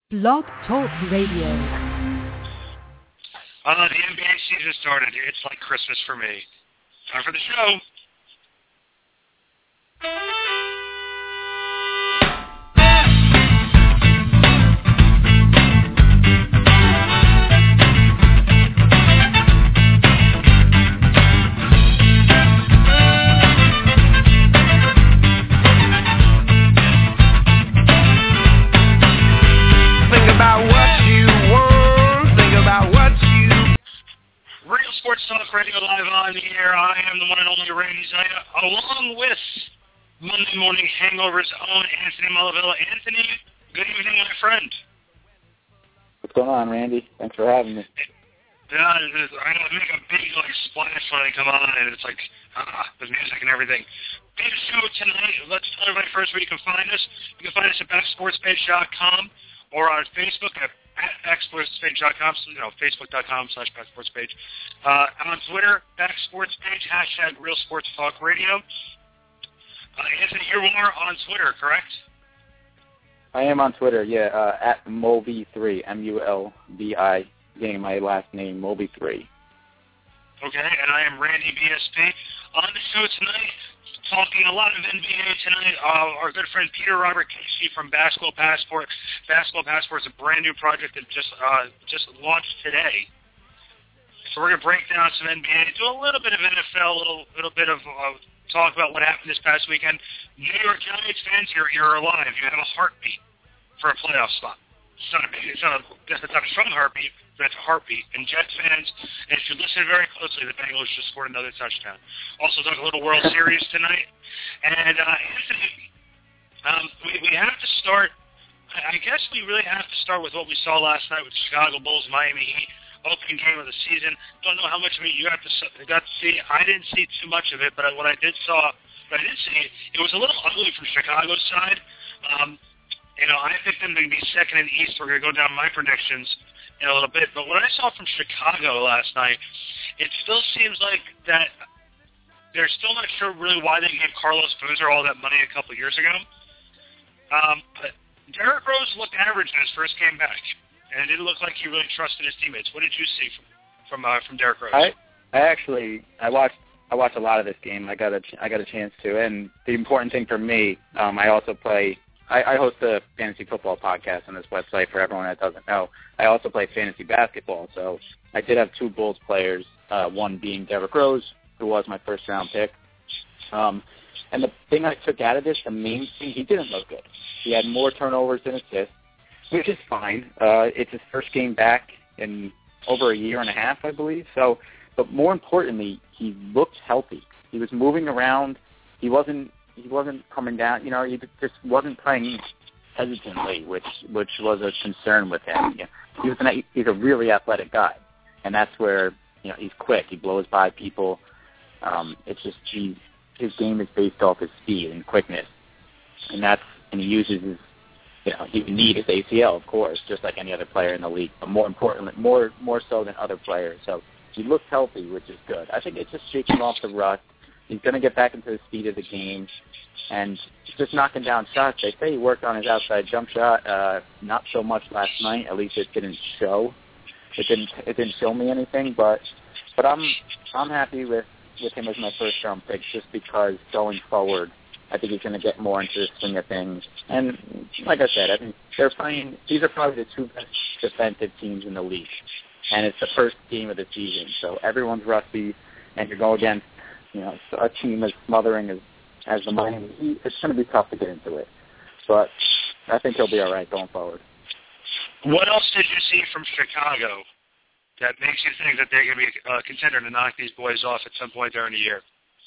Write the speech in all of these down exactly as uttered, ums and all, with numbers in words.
Blog Talk Radio. Uh, the N B A season started. It's like Christmas for me. Time for the show. Sports Talk Radio live on the air. I am the one and only Randy Zaya, along with Monday Morning Hangover's own Anthony Malavella. Anthony, good evening, my friend. What's going on, Randy? Thanks for having me. Yeah, I know, make a big like splash when I come on, and it's like, ah, with music and everything. Big show tonight. Let's tell everybody first where you can find us. You can find us at back sports page dot com or on Facebook at at backsportspage dot com, so, you know, facebook.com slash backsportspage. Uh, on Twitter, backsportspage, hashtag Real Sports Talk Radio. Uh, Anthony, you are on Twitter, correct? I am on Twitter, yeah, uh, at Mulvey three, M U L V I, getting my last name, Mulvey three. Okay, and I am Randy B S P. On the show tonight, talking a lot of N B A tonight, uh, our good friend Peter Robert Casey from Basketball Passport. Basketball Passport is a brand new project that just uh, just launched today. So we're going to break down some N B A, do a little bit of N F L, a little, little bit of uh, talk about what happened this past weekend. New York Giants fans, you're, you're alive. You have a heartbeat for a playoff spot. It's not a, it's not a, it's not a strong heartbeat, but it's a heartbeat. And Jets fans, and if you listen very closely, the Bengals just scored another touchdown. Also, talk a little World Series tonight. And, uh, Anthony, um, we, we have to start, I guess we really have to start with what we saw last night with Chicago Bulls, Miami Heat, opening game of the season. Don't know how much of it you got to, got to see. I didn't see too much of it, but what I did saw, what I did see, it was a little ugly from Chicago's side. Um, You know, I picked them to be second in the East. We're going to go down my predictions in a little bit. But what I saw from Chicago last night, it still seems like that they're still not sure really why they gave Carlos Boozer all that money a couple years ago. Um, but Derrick Rose looked average in his first game back, and it didn't look like he really trusted his teammates. What did you see from from, uh, from Derrick Rose? I, I actually I watched I watched a lot of this game. I got a I got a chance to, and the important thing for me, um, I also play. I, I host a fantasy football podcast on this website for everyone that doesn't know. I also play fantasy basketball, so I did have two Bulls players, uh, one being Derrick Rose, who was my first-round pick. Um, and the thing I took out of this, the main thing, he didn't look good. He had more turnovers than assists, which is fine. Uh, it's his first game back in over a year and a half, I believe. So, but more importantly, he looked healthy. He was moving around. He wasn't He wasn't coming down, you know, he just wasn't playing hesitantly, which which was a concern with him. You know, he was an, he's a really athletic guy, and that's where, you know, he's quick. He blows by people. Um, it's just he, his game is based off his speed and quickness, and that's and he uses his, you know, he need his A C L, of course, just like any other player in the league, but more importantly, more more so than other players. So he looks healthy, which is good. I think it's just shaking off the rust. He's going to get back into the speed of the game and just knocking down shots. They say he worked on his outside jump shot, uh, not so much last night. At least it didn't show. It didn't. It didn't show me anything. But but I'm I'm happy with, with him as my first round pick, just because going forward, I think he's going to get more into the swing of things. And like I said, I think they're playing. These are probably the two best defensive teams in the league, and it's the first game of the season, so everyone's rusty, and you go against, you know, a team as smothering as, as the Miami Heat. It's going to be tough to get into it. But I think he'll be all right going forward. What else did you see from Chicago that makes you think that they're going to be a contender to knock these boys off at some point during the year?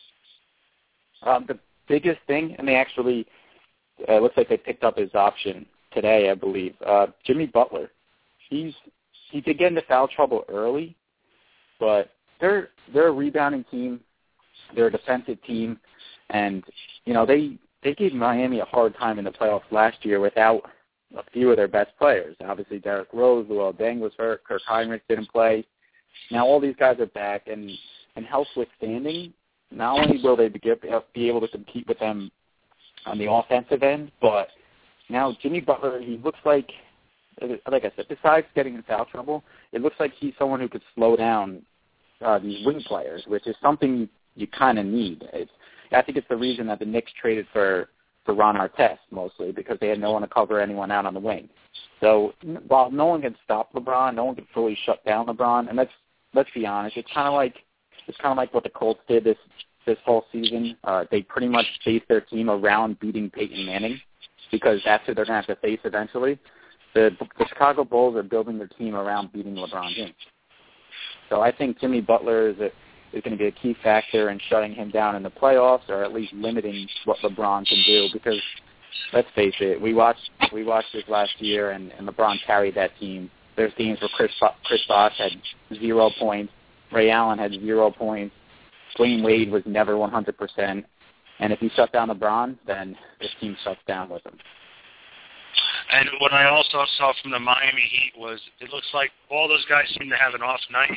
Um, the biggest thing, and they actually, uh, looks like they picked up his option today, I believe, uh, Jimmy Butler. He's he did get into foul trouble early, but they're they're a rebounding team. They're a defensive team, and, you know, they, they gave Miami a hard time in the playoffs last year without a few of their best players. Obviously, Derrick Rose, Luol Deng was hurt, Kirk Heinrich didn't play. Now all these guys are back, and, and health withstanding, not only will they be, be able to compete with them on the offensive end, but now Jimmy Butler, he looks like like I said, besides getting in foul trouble, it looks like he's someone who could slow down uh, these wing players, which is something you, you kind of need. It's, I think it's the reason that the Knicks traded for, for Ron Artest, mostly, because they had no one to cover anyone out on the wing. So while no one can stop LeBron, no one can fully shut down LeBron, and let's let's be honest, it's kind of like it's kind of like what the Colts did this this whole season. Uh, they pretty much based their team around beating Peyton Manning because that's who they're going to have to face eventually. The, the Chicago Bulls are building their team around beating LeBron James. So I think Jimmy Butler is, a, is going to be a key factor in shutting him down in the playoffs, or at least limiting what LeBron can do. Because let's face it, we watched we watched this last year, and, and LeBron carried that team. There's games where Chris Chris Bosh had zero points, Ray Allen had zero points, Dwayne Wade was never one hundred percent. And if you shut down LeBron, then this team shuts down with him. And what I also saw from the Miami Heat was it looks like all those guys seem to have an off night,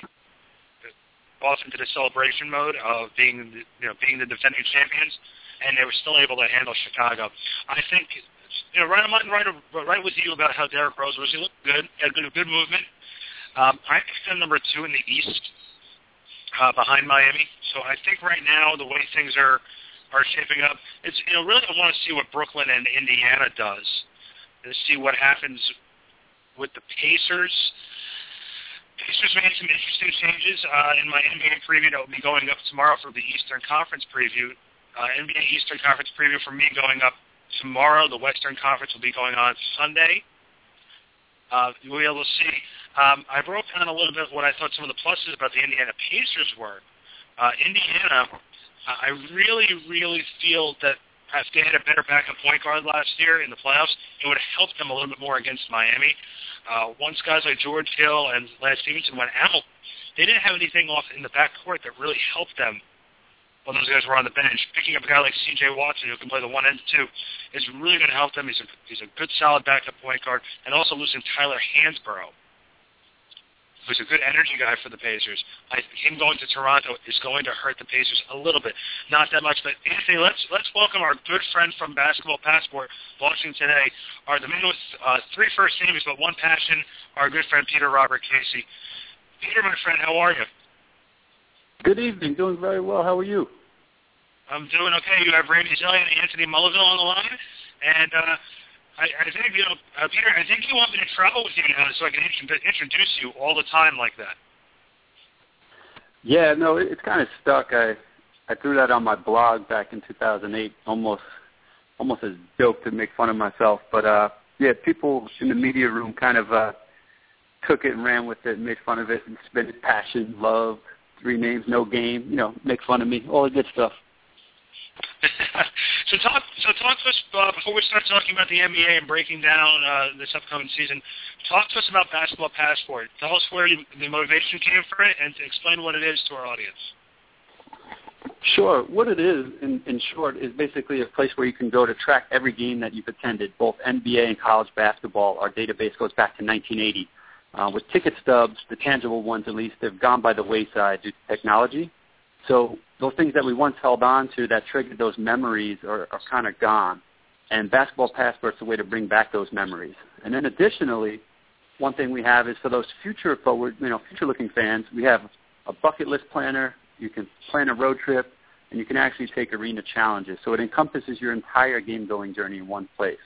off into the celebration mode of being, you know, being the defending champions, and they were still able to handle Chicago. I think, you know, right, I'm right, right with you about how Derrick Rose was. He looked good, had good, good movement. Um, I picked him number two in the East uh, behind Miami. So I think right now the way things are are shaping up, it's, you know, really I want to see what Brooklyn and Indiana does. To see what happens with the Pacers. Pacers made some interesting changes uh, in my N B A preview that will be going up tomorrow for the Eastern Conference preview. Uh, N B A Eastern Conference preview for me going up tomorrow. The Western Conference will be going on Sunday. Uh, you'll be able to see. Um, I broke down a little bit what I thought some of the pluses about the Indiana Pacers were. Uh, Indiana, uh, I really, really feel that if they had a better backup point guard last year in the playoffs, it would have helped them a little bit more against Miami. Uh, once guys like George Hill and Lance Stevenson went out, they didn't have anything off in the backcourt that really helped them when those guys were on the bench. Picking up a guy like C J Watson, who can play the one and two, is really going to help them. He's a, he's a good, solid backup point guard. And also losing Tyler Hansborough, who's a good energy guy for the Pacers. I, him going to Toronto is going to hurt the Pacers a little bit. Not that much, but Anthony, let's let's welcome our good friend from Basketball Passport, launching today, are the man with uh, three first names but one passion, our good friend Peter Robert Casey. Peter, my friend, how are you? Good evening. Doing very well. How are you? I'm doing okay. You have Randy Zelli and Anthony Mulligan on the line, and uh, I, I think, you know, uh, Peter, I think you want me to travel with you now so I can int- introduce you all the time like that. Yeah, no, it, it's kind of stuck. I I threw that on my blog back in two thousand eight, almost almost as a joke to make fun of myself. But, uh, yeah, people in the media room kind of uh, took it and ran with it and made fun of it and spent it, passion, love, three names, no game, you know, make fun of me, all the good stuff. so talk so talk to us, uh, before we start talking about the N B A and breaking down uh, this upcoming season, talk to us about Basketball Passport. Tell us where you, the motivation came for it, and to explain what it is to our audience. Sure. What it is, in, in short, is basically a place where you can go to track every game that you've attended, both N B A and college basketball. Our database goes back to nineteen eighty. Uh, with ticket stubs, the tangible ones at least, have gone by the wayside due to technology. So those things that we once held on to that triggered those memories are, are kind of gone. And Basketball Passport's a way to bring back those memories. And then additionally, one thing we have is for those future forward, you know, future-looking fans, we have a bucket list planner. You can plan a road trip, and you can actually take arena challenges. So it encompasses your entire game-going journey in one place.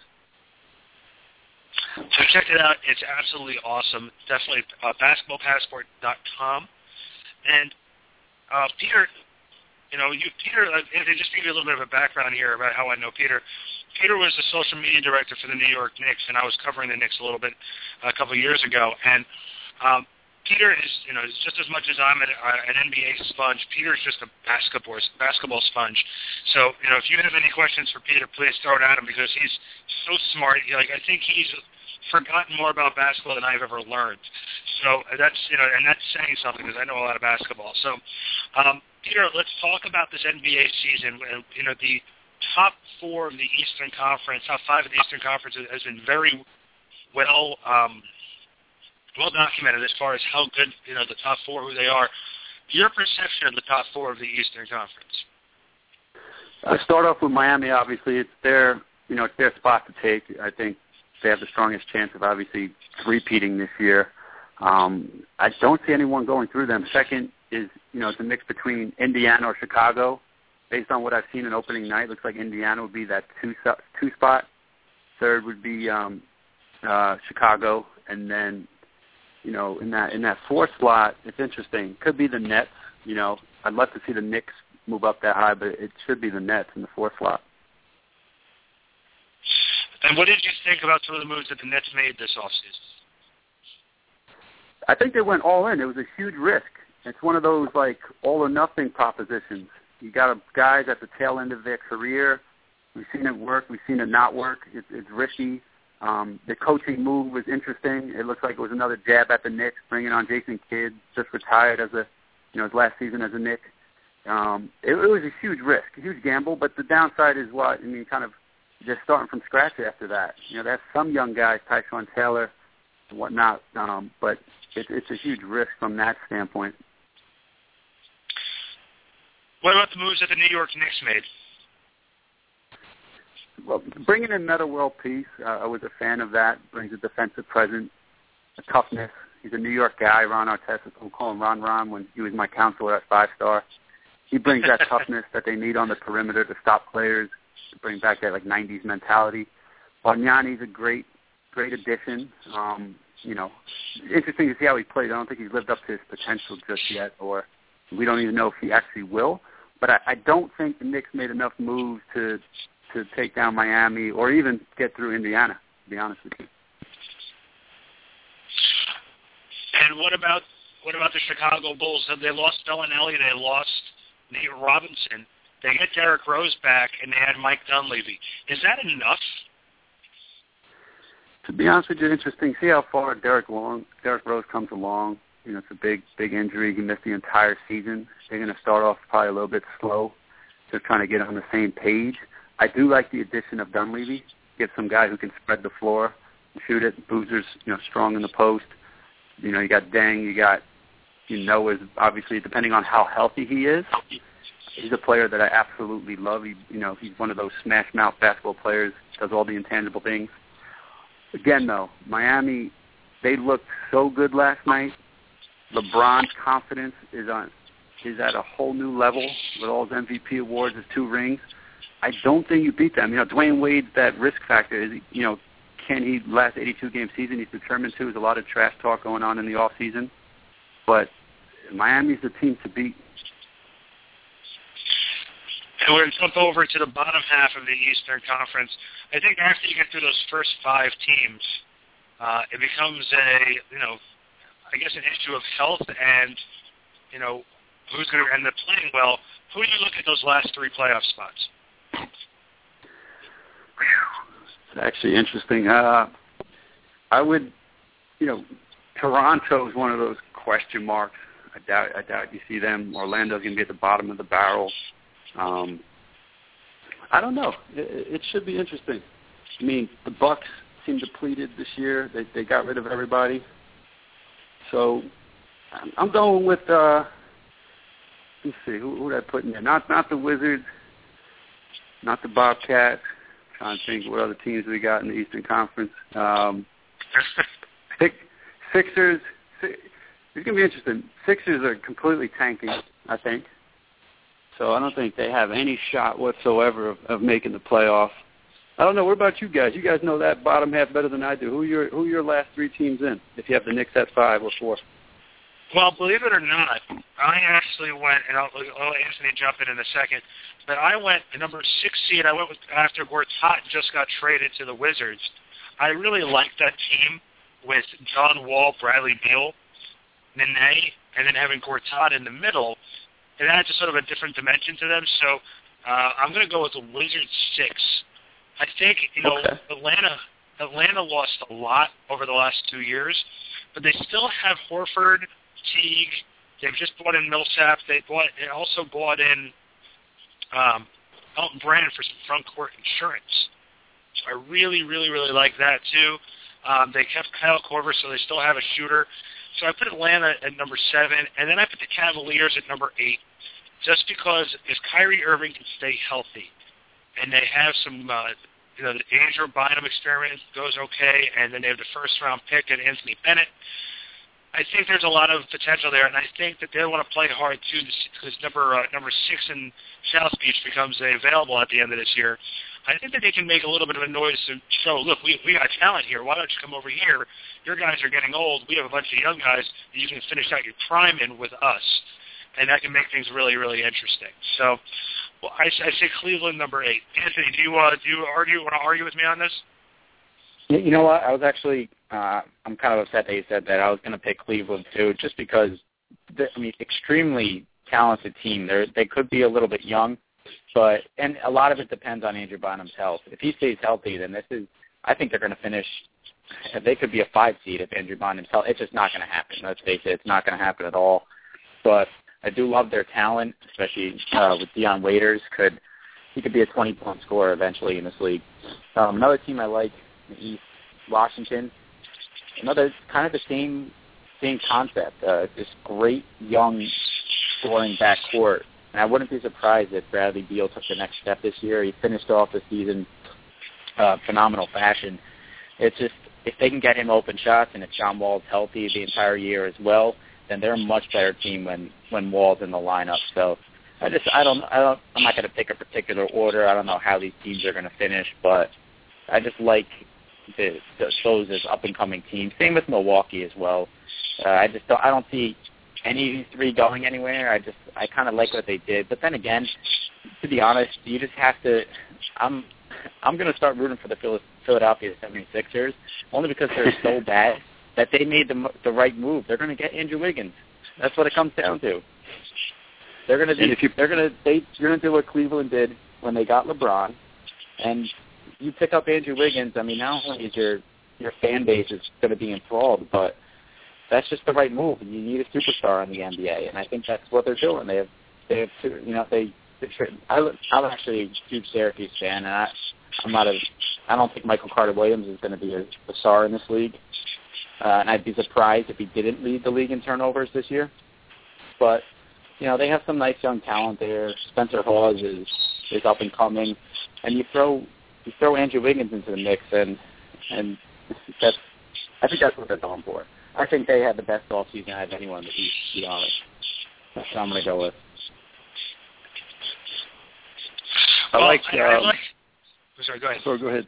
So check it out. It's absolutely awesome. Definitely uh, basketball passport dot com. And uh, Peter, you know, you Peter, uh, just to give you a little bit of a background here about how I know Peter. Peter was the social media director for the New York Knicks, and I was covering the Knicks a little bit a couple of years ago. And um, Peter is, you know, just as much as I'm an, uh, an N B A sponge, Peter's just a basketball basketball sponge. So, you know, if you have any questions for Peter, please throw it at him because he's so smart. Like, I think he's forgotten more about basketball than I've ever learned. So that's, you know, and that's saying something because I know a lot of basketball. So, um, Peter, let's talk about this N B A season. You know, the top four of the Eastern Conference, top five of the Eastern Conference has been very well um, well documented as far as how good, you know, the top four, who they are. Your perception of the top four of the Eastern Conference? I start off with Miami. Obviously, it's their, you know, it's their spot to take. I think they have the strongest chance of obviously repeating this year. Um, I don't see anyone going through them. Second is, you know, it's a mix between Indiana or Chicago. Based on what I've seen in opening night, looks like Indiana would be that two two spot. Third would be um, uh, Chicago, and then, you know, in that in that fourth slot, it's interesting. Could be the Nets. You know, I'd love to see the Knicks move up that high, but it should be the Nets in the fourth slot. And what did you think about some of the moves that the Nets made this offseason? I think they went all in. It was a huge risk. It's one of those, like, all-or-nothing propositions. You got guys at the tail end of their career. We've seen it work. We've seen it not work. It's, it's risky. Um, the coaching move was interesting. It looks like it was another jab at the Knicks, bringing on Jason Kidd, just retired as a, you know, his last season as a Knick. Um, it, it was a huge risk, a huge gamble, but the downside is what, I mean, kind of just starting from scratch after that. You know, there's some young guys, Tyshawn Taylor and whatnot, um, but it, it's a huge risk from that standpoint. What about the moves that the New York Knicks made? Well, bringing in Metta World Peace, uh, I was a fan of that. Brings a defensive presence, a toughness. He's a New York guy, Ron Artest. We'll call him Ron Ron when he was my counselor at Five Star. He brings that toughness that they need on the perimeter to stop players, to bring back that like nineties mentality. Bargnani's a great, great addition. Um, you know, interesting to see how he plays. I don't think he's lived up to his potential just yet, or we don't even know if he actually will. But I, I don't think the Knicks made enough moves to to take down Miami or even get through Indiana, to be honest with you. And what about what about the Chicago Bulls? Have they lost Bellinelli? They lost Nate Robinson. They get Derrick Rose back, and they had Mike Dunleavy. Is that enough? To be honest with you, interesting. See how far Derrick Long, Derrick Rose comes along. You know, it's a big, big injury. He missed the entire season. They're going to start off probably a little bit slow, just trying to get on the same page. I do like the addition of Dunleavy. Get some guy who can spread the floor and shoot it. Boozer's, you know, strong in the post. You know, you got Deng. You got, you know, is obviously depending on how healthy he is. He's a player that I absolutely love. He, you know, he's one of those smash mouth basketball players. Does all the intangible things. Again, though, Miami, they looked so good last night. LeBron's confidence is on is at a whole new level with all his M V P awards, his two rings. I don't think you beat them. You know, Dwayne Wade's that risk factor is, you know, can he last eighty-two game season? He's determined to. There's a lot of trash talk going on in the off season, but Miami's the team to beat. And we're going to jump over to the bottom half of the Eastern Conference. I think after you get through those first five teams, uh, it becomes a, you know, I guess an issue of health and, you know, who's going to end up playing well. Who do you look at those last three playoff spots? It's actually interesting. Uh, I would, you know, Toronto is one of those question marks. I doubt, I doubt you see them. Orlando's going to be at the bottom of the barrel. Um, I don't know. It, it should be interesting. I mean, the Bucks seem depleted this year. They they got rid of everybody. So I'm, I'm going with. Uh, let's see, who, who did I put in there? Not not the Wizards, not the Bobcats. I'm trying to think what other teams we got in the Eastern Conference. Um, Six, Sixers. It's going to be interesting. Sixers are completely tanking, I think. So I don't think they have any shot whatsoever of, of making the playoff. I don't know. What about you guys? You guys know that bottom half better than I do. Who are your who are your last three teams in? If you have the Knicks at five or four. Well, believe it or not, I actually went, and I'll, I'll let Anthony jump in in a second, but I went the number six seed. I went with after Gortat just got traded to the Wizards. I really liked that team with John Wall, Bradley Beal, Nene, and then having Gortat in the middle. It adds a sort of a different dimension to them. So uh, I'm going to go with the Wizards six. I think, you know, okay. Atlanta Atlanta lost a lot over the last two years, but they still have Horford, Teague. They've just brought in Millsap. They bought. They also bought in um, Elton Brand for some front court insurance. So I really, really, really like that too. Um, they kept Kyle Korver, so they still have a shooter. So I put Atlanta at number seven, and then I put the Cavaliers at number eight, just because if Kyrie Irving can stay healthy, and they have some uh, you know, the Andrew Bynum experiment goes okay, and then they have the first-round pick at Anthony Bennett. I think there's a lot of potential there, and I think that they want to play hard, too, because number uh, number six in South Beach becomes available at the end of this year. I think that they can make a little bit of a noise to show, look, we we got talent here. Why don't you come over here? Your guys are getting old. We have a bunch of young guys that you can finish out your prime in with us, and that can make things really, really interesting. So well, I, I say Cleveland number eight. Anthony, do you, uh, do you argue, want to argue with me on this? You know what? I was actually, uh, I'm kind of upset that you said that. I was going to pick Cleveland, too, just because, I mean, extremely talented team. They they could be a little bit young, but, and a lot of it depends on Andrew Bynum's health. If he stays healthy, then this is, I think they're going to finish, they could be a five seed if Andrew Bynum's healthy. It's just not going to happen. Let's face it, it's not going to happen at all. But I do love their talent, especially uh, with Dion Waiters. Could, he could be a twenty-point scorer eventually in this league. Um, another team I like, East, Washington, another kind of the same same concept. Uh, this great young scoring backcourt, and I wouldn't be surprised if Bradley Beal took the next step this year. He finished off the season uh, phenomenal fashion. It's just if they can get him open shots, and if John Wall's healthy the entire year as well, then they're a much better team when when Wall's in the lineup. So I just I don't I don't I'm not going to pick a particular order. I don't know how these teams are going to finish, but I just like The, the, those as up-and-coming teams. Same with Milwaukee as well. Uh, I just don't, I don't see any of these three going anywhere. I just I kind of like what they did. But then again, to be honest, you just have to. I'm I'm going to start rooting for the Philadelphia seventy-sixers only because they're so bad that they made the the right move. They're going to get Andrew Wiggins. That's what it comes down to. They're going to do. If you, they're going to they you're going to do what Cleveland did when they got LeBron, and you pick up Andrew Wiggins, I mean, not only is your your fan base is going to be enthralled, but that's just the right move. And you need a superstar in the N B A, and I think that's what they're doing. They have, they have, two, you know, they. they I, I'm actually a huge Syracuse fan, and I, I'm not a. I don't think Michael Carter Williams is going to be a, a star in this league, uh, and I'd be surprised if he didn't lead the league in turnovers this year. But you know, they have some nice young talent there. Spencer Hawes is is up and coming, and you throw. You throw Andrew Wiggins into the mix, and and that's I think that's what they're going for. I think they had the best offseason out of anyone in the East, to be honest. That's what I'm going to go with. I well, like. I, Um, I like oh, sorry, go ahead. Sorry, go ahead.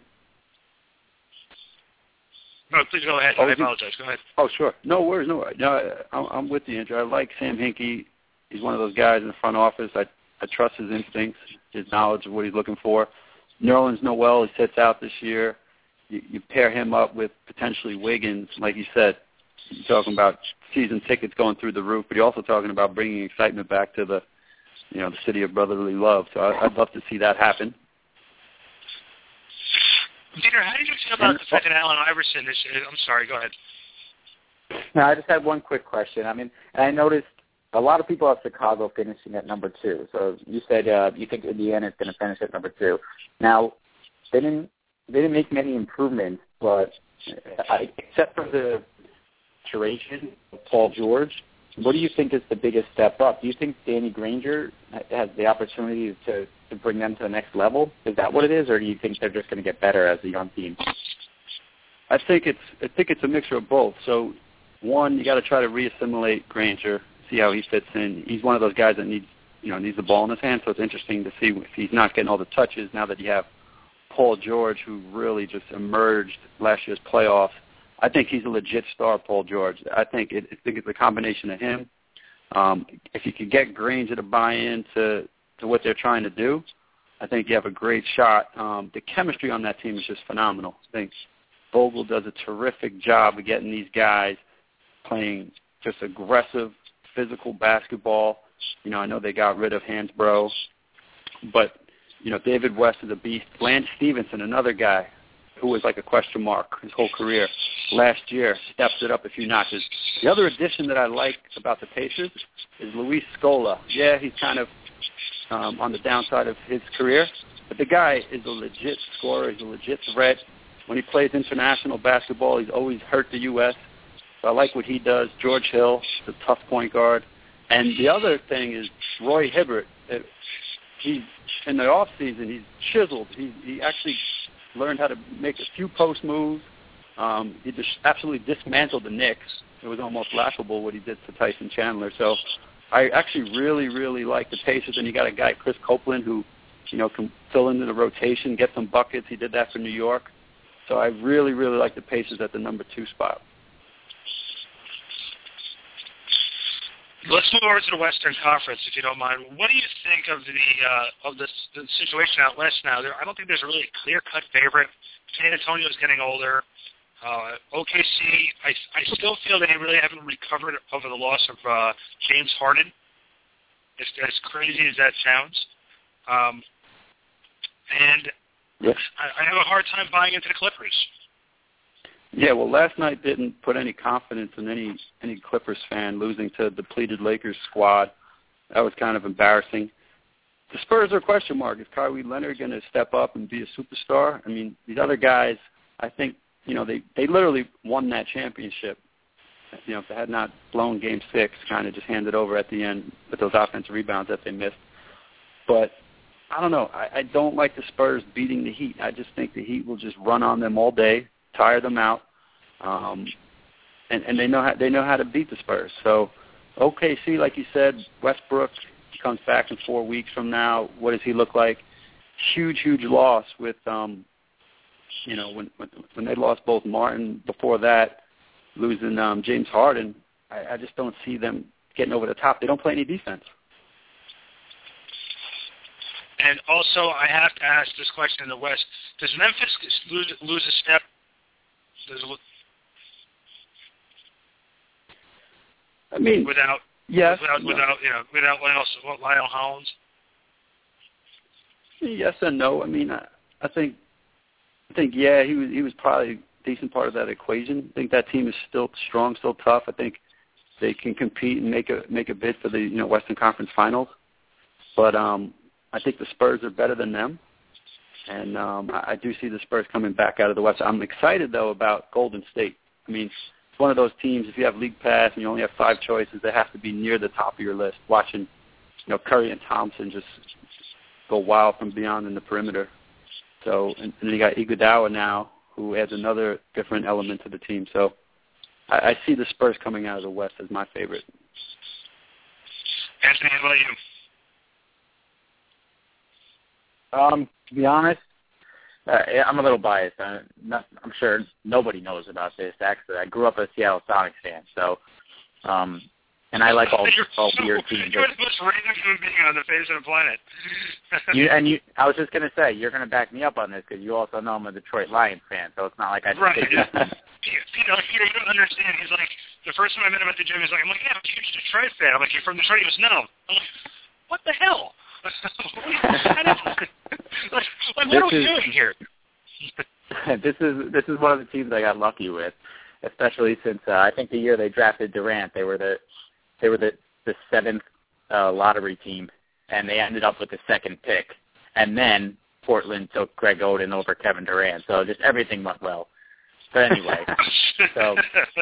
No, please go ahead. Oh, I apologize. Go ahead. Oh, sure. No worries. No, no. I'm, I'm with you, Andrew. I like Sam Hinkie. He's one of those guys in the front office. I I trust his instincts, his knowledge of what he's looking for. Nerlens Noel, he sits out this year. You, you pair him up with potentially Wiggins, like you said. You're talking about season tickets going through the roof, but you're also talking about bringing excitement back to the, you know, the city of brotherly love. So I, I'd love to see that happen. Peter, how did you feel about and, the fact that Allen Iverson is? I'm sorry. Go ahead. No, I just had one quick question. I mean, and I noticed a lot of people have Chicago finishing at number two. So you said uh, you think Indiana is going to finish at number two. Now, they didn't they didn't make many improvements, but I, except for the duration of Paul George, what do you think is the biggest step up? Do you think Danny Granger has the opportunity to, to bring them to the next level? Is that what it is, or do you think they're just going to get better as a young team? I think it's I think it's a mixture of both. So, one, you got to try to reassimilate Granger. See how he fits in. He's one of those guys that needs, you know, needs the ball in his hand. So it's interesting to see if he's not getting all the touches now that you have Paul George, who really just emerged last year's playoffs. I think he's a legit star, Paul George. I think it, I think it's a combination of him. Um, if you could get Granger to buy into to what they're trying to do, I think you have a great shot. Um, the chemistry on that team is just phenomenal. I think Vogel does a terrific job of getting these guys playing just aggressive, physical basketball. You know, I know they got rid of Hansbrough, but, you know, David West is a beast. Lance Stevenson, another guy who was like a question mark his whole career, last year steps it up a few notches. The other addition that I like about the Pacers is Luis Scola. Yeah, he's kind of um, on the downside of his career, but the guy is a legit scorer. He's a legit threat. When he plays international basketball, he's always hurt the U S So I like what he does. George Hill is a tough point guard. And the other thing is Roy Hibbert. He's in the off season. He's chiseled. He he actually learned how to make a few post moves. Um, he just absolutely dismantled the Knicks. It was almost laughable what he did to Tyson Chandler. So I actually really, really like the Pacers. And you got a guy, Chris Copeland, who, you know, can fill into the rotation, get some buckets. He did that for New York. So I really, really like the Pacers at the number two spot. Let's move over to the Western Conference, if you don't mind. What do you think of the uh, of this, the situation out west now? There, I don't think there's a really clear-cut favorite. San Antonio is getting older. Uh, O K C, I, I still feel they really haven't recovered over the loss of uh, James Harden, as, as crazy as that sounds. Um, and yes. I, I have a hard time buying into the Clippers. Yeah, well, last night didn't put any confidence in any any Clippers fan losing to a depleted Lakers squad. That was kind of embarrassing. The Spurs are a question mark. Is Kawhi Leonard going to step up and be a superstar? I mean, these other guys, I think, you know, they, they literally won that championship. You know, if they had not blown Game Six, kind of just handed over at the end with those offensive rebounds that they missed. But I don't know. I, I don't like the Spurs beating the Heat. I just think the Heat will just run on them all day, tire them out, um, and, and they know how they know how to beat the Spurs. So O K C, like you said, Westbrook comes back in four weeks from now. What does he look like? Huge, huge loss with, um, you know, when, when when they lost both Martin before that, losing um, James Harden. I, I just don't see them getting over the top. They don't play any defense. And also, I have to ask this question in the West: does Memphis lose, lose a step? Does it, I mean, without yes, without no. without you know without Lionel, Lionel Hollins. Yes and no. I mean, I, I think, I think yeah, he was he was probably a decent part of that equation. I think that team is still strong, still tough. I think they can compete and make a make a bid for the you know Western Conference Finals. But um, I think the Spurs are better than them, and um, I, I do see the Spurs coming back out of the West. I'm excited though about Golden State. I mean, it's one of those teams. If you have League Pass and you only have five choices, they have to be near the top of your list. Watching, you know, Curry and Thompson just go wild from beyond in the perimeter. So, and, and then you got Iguodala now, who adds another different element to the team. So, I, I see the Spurs coming out of the West as my favorite. Anthony, how about you? Um, to be honest, uh, I'm a little biased. I'm, not, I'm sure nobody knows about this. Actually, I grew up a Seattle Sonics fan, so um, and I like all, all so, weird teams. You're the most random human being on the face of the planet. you and you, I was just gonna say you're gonna back me up on this because you also know I'm a Detroit Lions fan, so it's not like I just right. picked Yeah. this. Peter, Peter, you don't understand. He's like the first time I met him at the gym. He's like, I'm like, yeah, I'm a huge Detroit fan. I'm like, you're from Detroit? He goes, no. I'm like, what the hell? like, like, what This are we is- doing here? this is this is one of the teams I got lucky with, especially since uh, I think the year they drafted Durant, they were the they were the the seventh uh, lottery team, and they ended up with the second pick, and then Portland took Greg Oden over Kevin Durant, so just everything went well. But anyway, so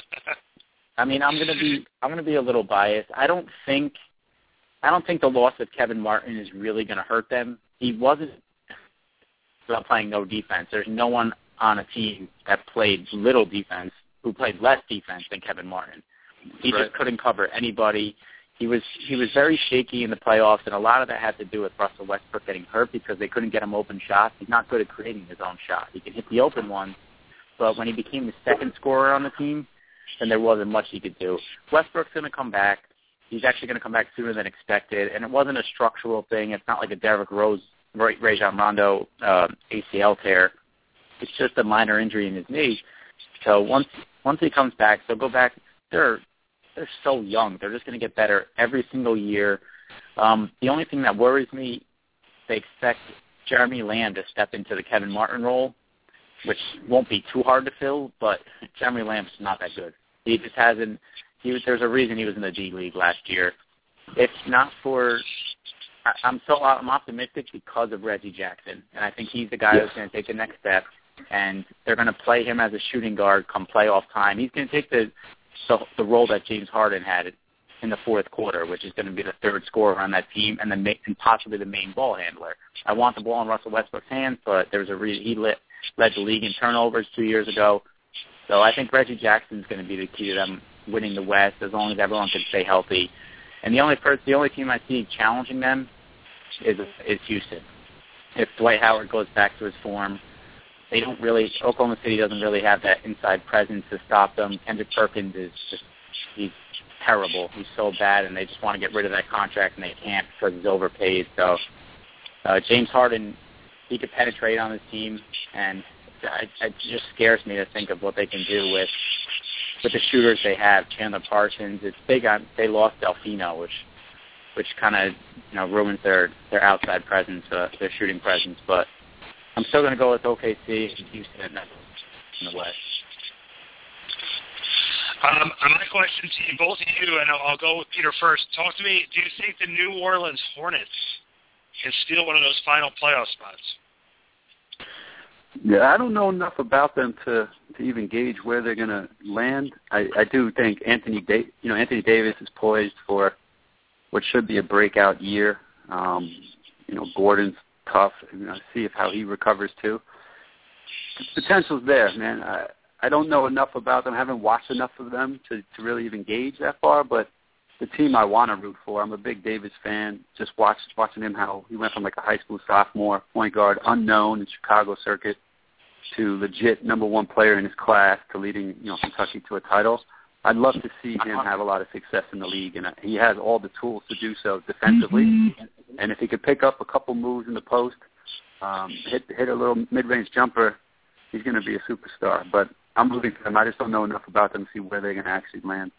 I mean, I'm gonna be I'm gonna be a little biased. I don't think I don't think the loss of Kevin Martin is really gonna hurt them. He wasn't about playing no defense. There's no one on a team that played little defense who played less defense than Kevin Martin. He Right. just couldn't cover anybody. He was he was very shaky in the playoffs, and a lot of that had to do with Russell Westbrook getting hurt because they couldn't get him open shots. He's not good at creating his own shot. He can hit the open one, but when he became the second scorer on the team, then there wasn't much he could do. Westbrook's going to come back. He's actually going to come back sooner than expected, and it wasn't a structural thing. It's not like a Derrick Rose, Rajon Rondo uh, A C L tear. It's just a minor injury in his knee. So once once he comes back, they'll go back. They're they're so young. They're just going to get better every single year. Um, the only thing that worries me, they expect Jeremy Lamb to step into the Kevin Martin role, which won't be too hard to fill. But Jeremy Lamb's not that good. He just hasn't. He was, there's a reason he was in the D League last year. If not for, I, I'm so I'm optimistic because of Reggie Jackson, and I think he's the guy Yes. who's going to take the next step. And they're going to play him as a shooting guard come playoff time. He's going to take the, the the role that James Harden had in the fourth quarter, which is going to be the third scorer on that team and the and possibly the main ball handler. I want the ball in Russell Westbrook's hands, but there's a reason he lit led the league in turnovers two years ago. So I think Reggie Jackson's going to be the key to them winning the West as long as everyone can stay healthy. And the only person, the only team I see challenging them is is Houston. If Dwight Howard goes back to his form, they don't really. Oklahoma City doesn't really have that inside presence to stop them. Kendrick Perkins is just he's terrible. He's so bad, and they just want to get rid of that contract, and they can't because he's overpaid. So uh, James Harden, he could penetrate on this team, and it, it just scares me to think of what they can do with with the shooters they have. Chandler Parsons. It's big on. They lost Delfino, which which kind of you know ruins their their outside presence, uh, their shooting presence. But I'm still going to go with O K C and Houston in the West. Um, my question to you, both of you, and I'll, I'll go with Peter first. Talk to me. Do you think the New Orleans Hornets can steal one of those final playoff spots? Yeah, I don't know enough about them to, to even gauge where they're going to land. I, I do think Anthony, da- you know, Anthony Davis is poised for what should be a breakout year. Um, you know, Gordon's tough. You know, see if how he recovers too. The potential's there, man. I, I don't know enough about them. I haven't watched enough of them to, to really even gauge that far. But the team I want to root for, I'm a big Davis fan. Just watch, watching him how he went from like a high school sophomore, point guard, unknown in Chicago circuit, to legit number one player in his class, to leading you know Kentucky to a title. I'd love to see him have a lot of success in the league, and he has all the tools to do so defensively. And if he could pick up a couple moves in the post, um, hit hit a little mid-range jumper, he's going to be a superstar. But I'm rooting for them. I just don't know enough about them to see where they're going to actually land.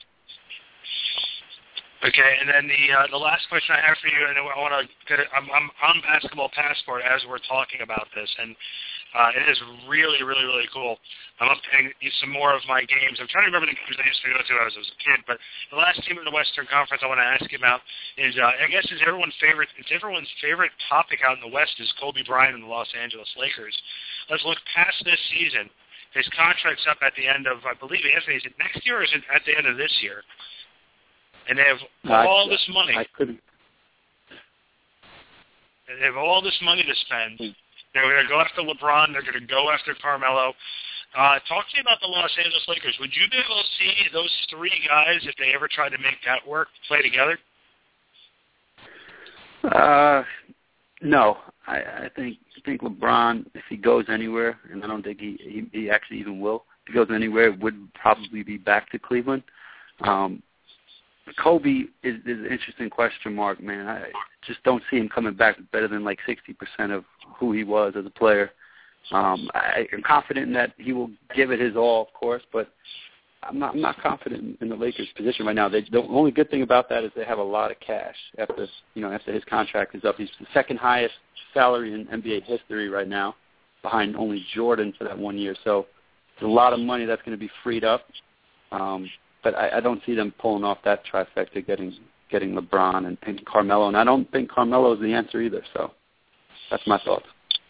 Okay, and then the uh, the last question I have for you, and I want to get it. I'm, I'm on Basketball Passport as we're talking about this, and uh, it is really, really, really cool. I'm updating some more of my games. I'm trying to remember the games I used to go to as I was a kid, but the last team in the Western Conference I want to ask you about is, uh, I guess, is everyone's favorite. It's everyone's favorite topic out in the West is Kobe Bryant and the Los Angeles Lakers. Let's look past this season. His contract's up at the end of, I believe, Anthony, is it next year or is it at the end of this year? And they have all I, this money. I couldn't. They have all this money to spend. They're going to go after LeBron. They're going to go after Carmelo. Uh, talk to me about the Los Angeles Lakers. Would you be able to see those three guys, if they ever tried to make that work, play together? Uh, no. I, I think I think LeBron, if he goes anywhere, and I don't think he, he, he actually even will, if he goes anywhere, it would probably be back to Cleveland. Um, Kobe is, is an interesting question mark, man. I just don't see him coming back better than like sixty percent of who he was as a player. Um, I, I'm confident in that he will give it his all, of course, but I'm not, I'm not confident in the Lakers' position right now. They, the only good thing about that is they have a lot of cash after, you know, after his contract is up. He's the second highest salary in N B A history right now, behind only Jordan for that one year. So there's a lot of money that's going to be freed up. Um, But I, I don't see them pulling off that trifecta, getting getting LeBron and, and Carmelo. And I don't think Carmelo is the answer either. So that's my thoughts.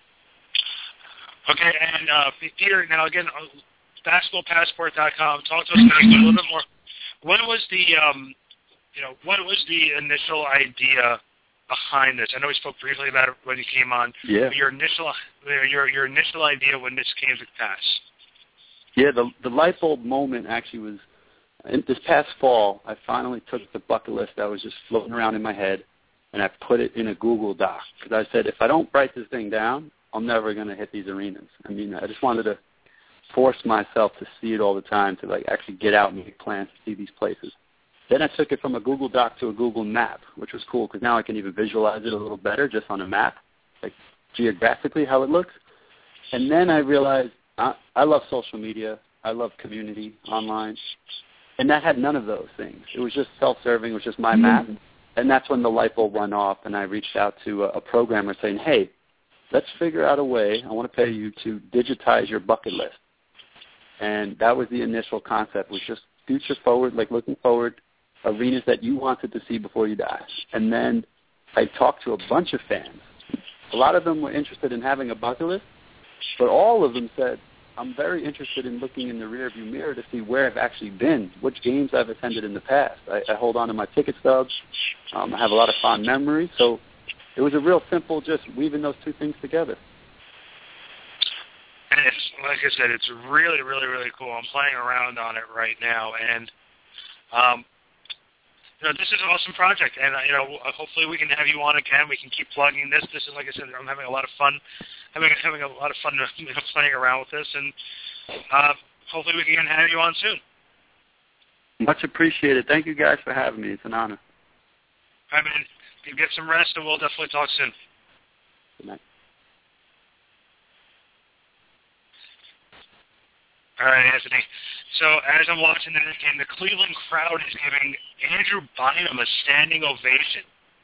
Okay, and uh, Peter, now again, basketball passport dot com. Talk to us a little bit more. What was the, um, you know, what was the initial idea behind this? I know we spoke briefly about it when you came on. Yeah. Your initial, your your initial idea when this came to pass. Yeah, the the light bulb moment actually was. In this past fall, I finally took the bucket list that was just floating around in my head, and I put it in a Google Doc. Because I said, if I don't write this thing down, I'm never going to hit these arenas. I mean, I just wanted to force myself to see it all the time, to like actually get out and make plans to see these places. Then I took it from a Google Doc to a Google Map, which was cool because now I can even visualize it a little better just on a map, like geographically how it looks. And then I realized I, I love social media. I love community online. And that had none of those things. It was just self-serving. It was just my map. And that's when the light bulb went off, and I reached out to a, a programmer saying, hey, let's figure out a way. I want to pay you to digitize your bucket list. And that was the initial concept, was just future forward, like looking forward, arenas that you wanted to see before you die. And then I talked to a bunch of fans. A lot of them were interested in having a bucket list, but all of them said, I'm very interested in looking in the rearview mirror to see where I've actually been, which games I've attended in the past. I, I hold on to my ticket stubs. Um, I have a lot of fond memories. So it was a real simple just weaving those two things together. And it's, like I said, it's really, really, really cool. I'm playing around on it right now, and um, you know, this is an awesome project. And uh, you know, hopefully we can have you on again. We can keep plugging this. This is, like I said, I'm having a lot of fun, having having a lot of fun you know, playing around with this, and uh, hopefully we can have you on soon. Much appreciated. Thank you guys for having me. It's an honor. I mean, you get some rest, and we'll definitely talk soon. Good night. All right, Anthony. So as I'm watching the game, the Cleveland crowd is giving Andrew Bynum a standing ovation.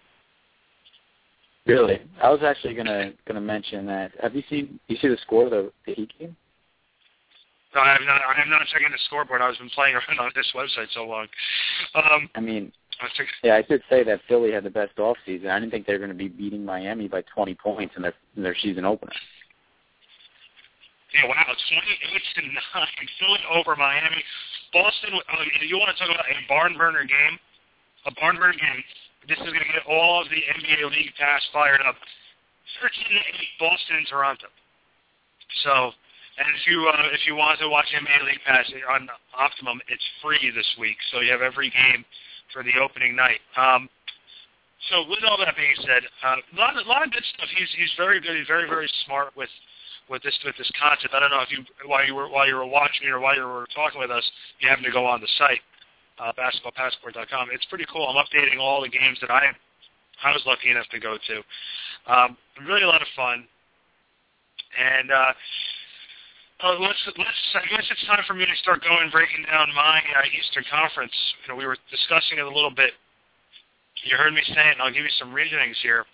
Really? I was actually gonna gonna mention that. Have you seen? You see the score of the, the Heat game? No, I have not. I have not checking the scoreboard. I've been playing around on this website so long. Um, I mean, I think, yeah, I did say that Philly had the best off season. I didn't think they were going to be beating Miami by twenty points in their in their season opener. Yeah, wow, twenty-eight to nine, Philly over Miami. Boston, uh, you want to talk about a barn burner game? A barn burner game. This is going to get all of the N B A League Pass fired up. thirteen to eight, Boston and Toronto. So, and if you uh, if you want to watch N B A League Pass on Optimum, it's free this week. So you have every game for the opening night. Um, so with all that being said, uh, a lot, a lot of good stuff. He's he's very good. He's very very smart with. With this with this concept. I don't know if you while you were while you were watching or while you were talking with us, you happened to go on the site, uh, basketball passport dot com. It's pretty cool. I'm updating all the games that I I was lucky enough to go to. Um, really a lot of fun. And uh, uh, let's let's I guess it's time for me to start going breaking down my uh, Eastern Conference. You know, we were discussing it a little bit. You heard me say it, and I'll give you some reasonings here.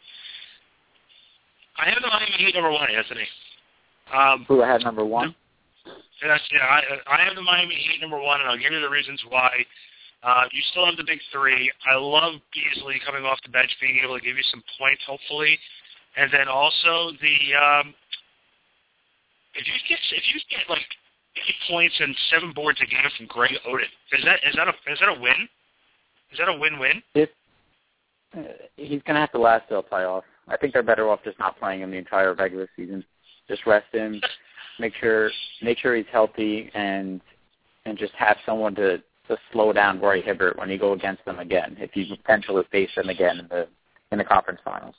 I have the Miami Heat number one, Anthony. Um, Who I had number one? That's, yeah, I, I have the Miami Heat number one, and I'll give you the reasons why. Uh, you still have the big three. I love Beasley coming off the bench, being able to give you some points, hopefully, and then also the um, if you get if you get like eight points and seven boards a game from Greg Oden, is that is that a is that a win? Is that a win-win? If, uh, he's going to have to last till playoffs. I think they're better off just not playing him the entire regular season. Just rest him, make sure make sure he's healthy, and and just have someone to, to slow down Roy Hibbert when you go against them again, if you potentially face them again in the in the conference finals.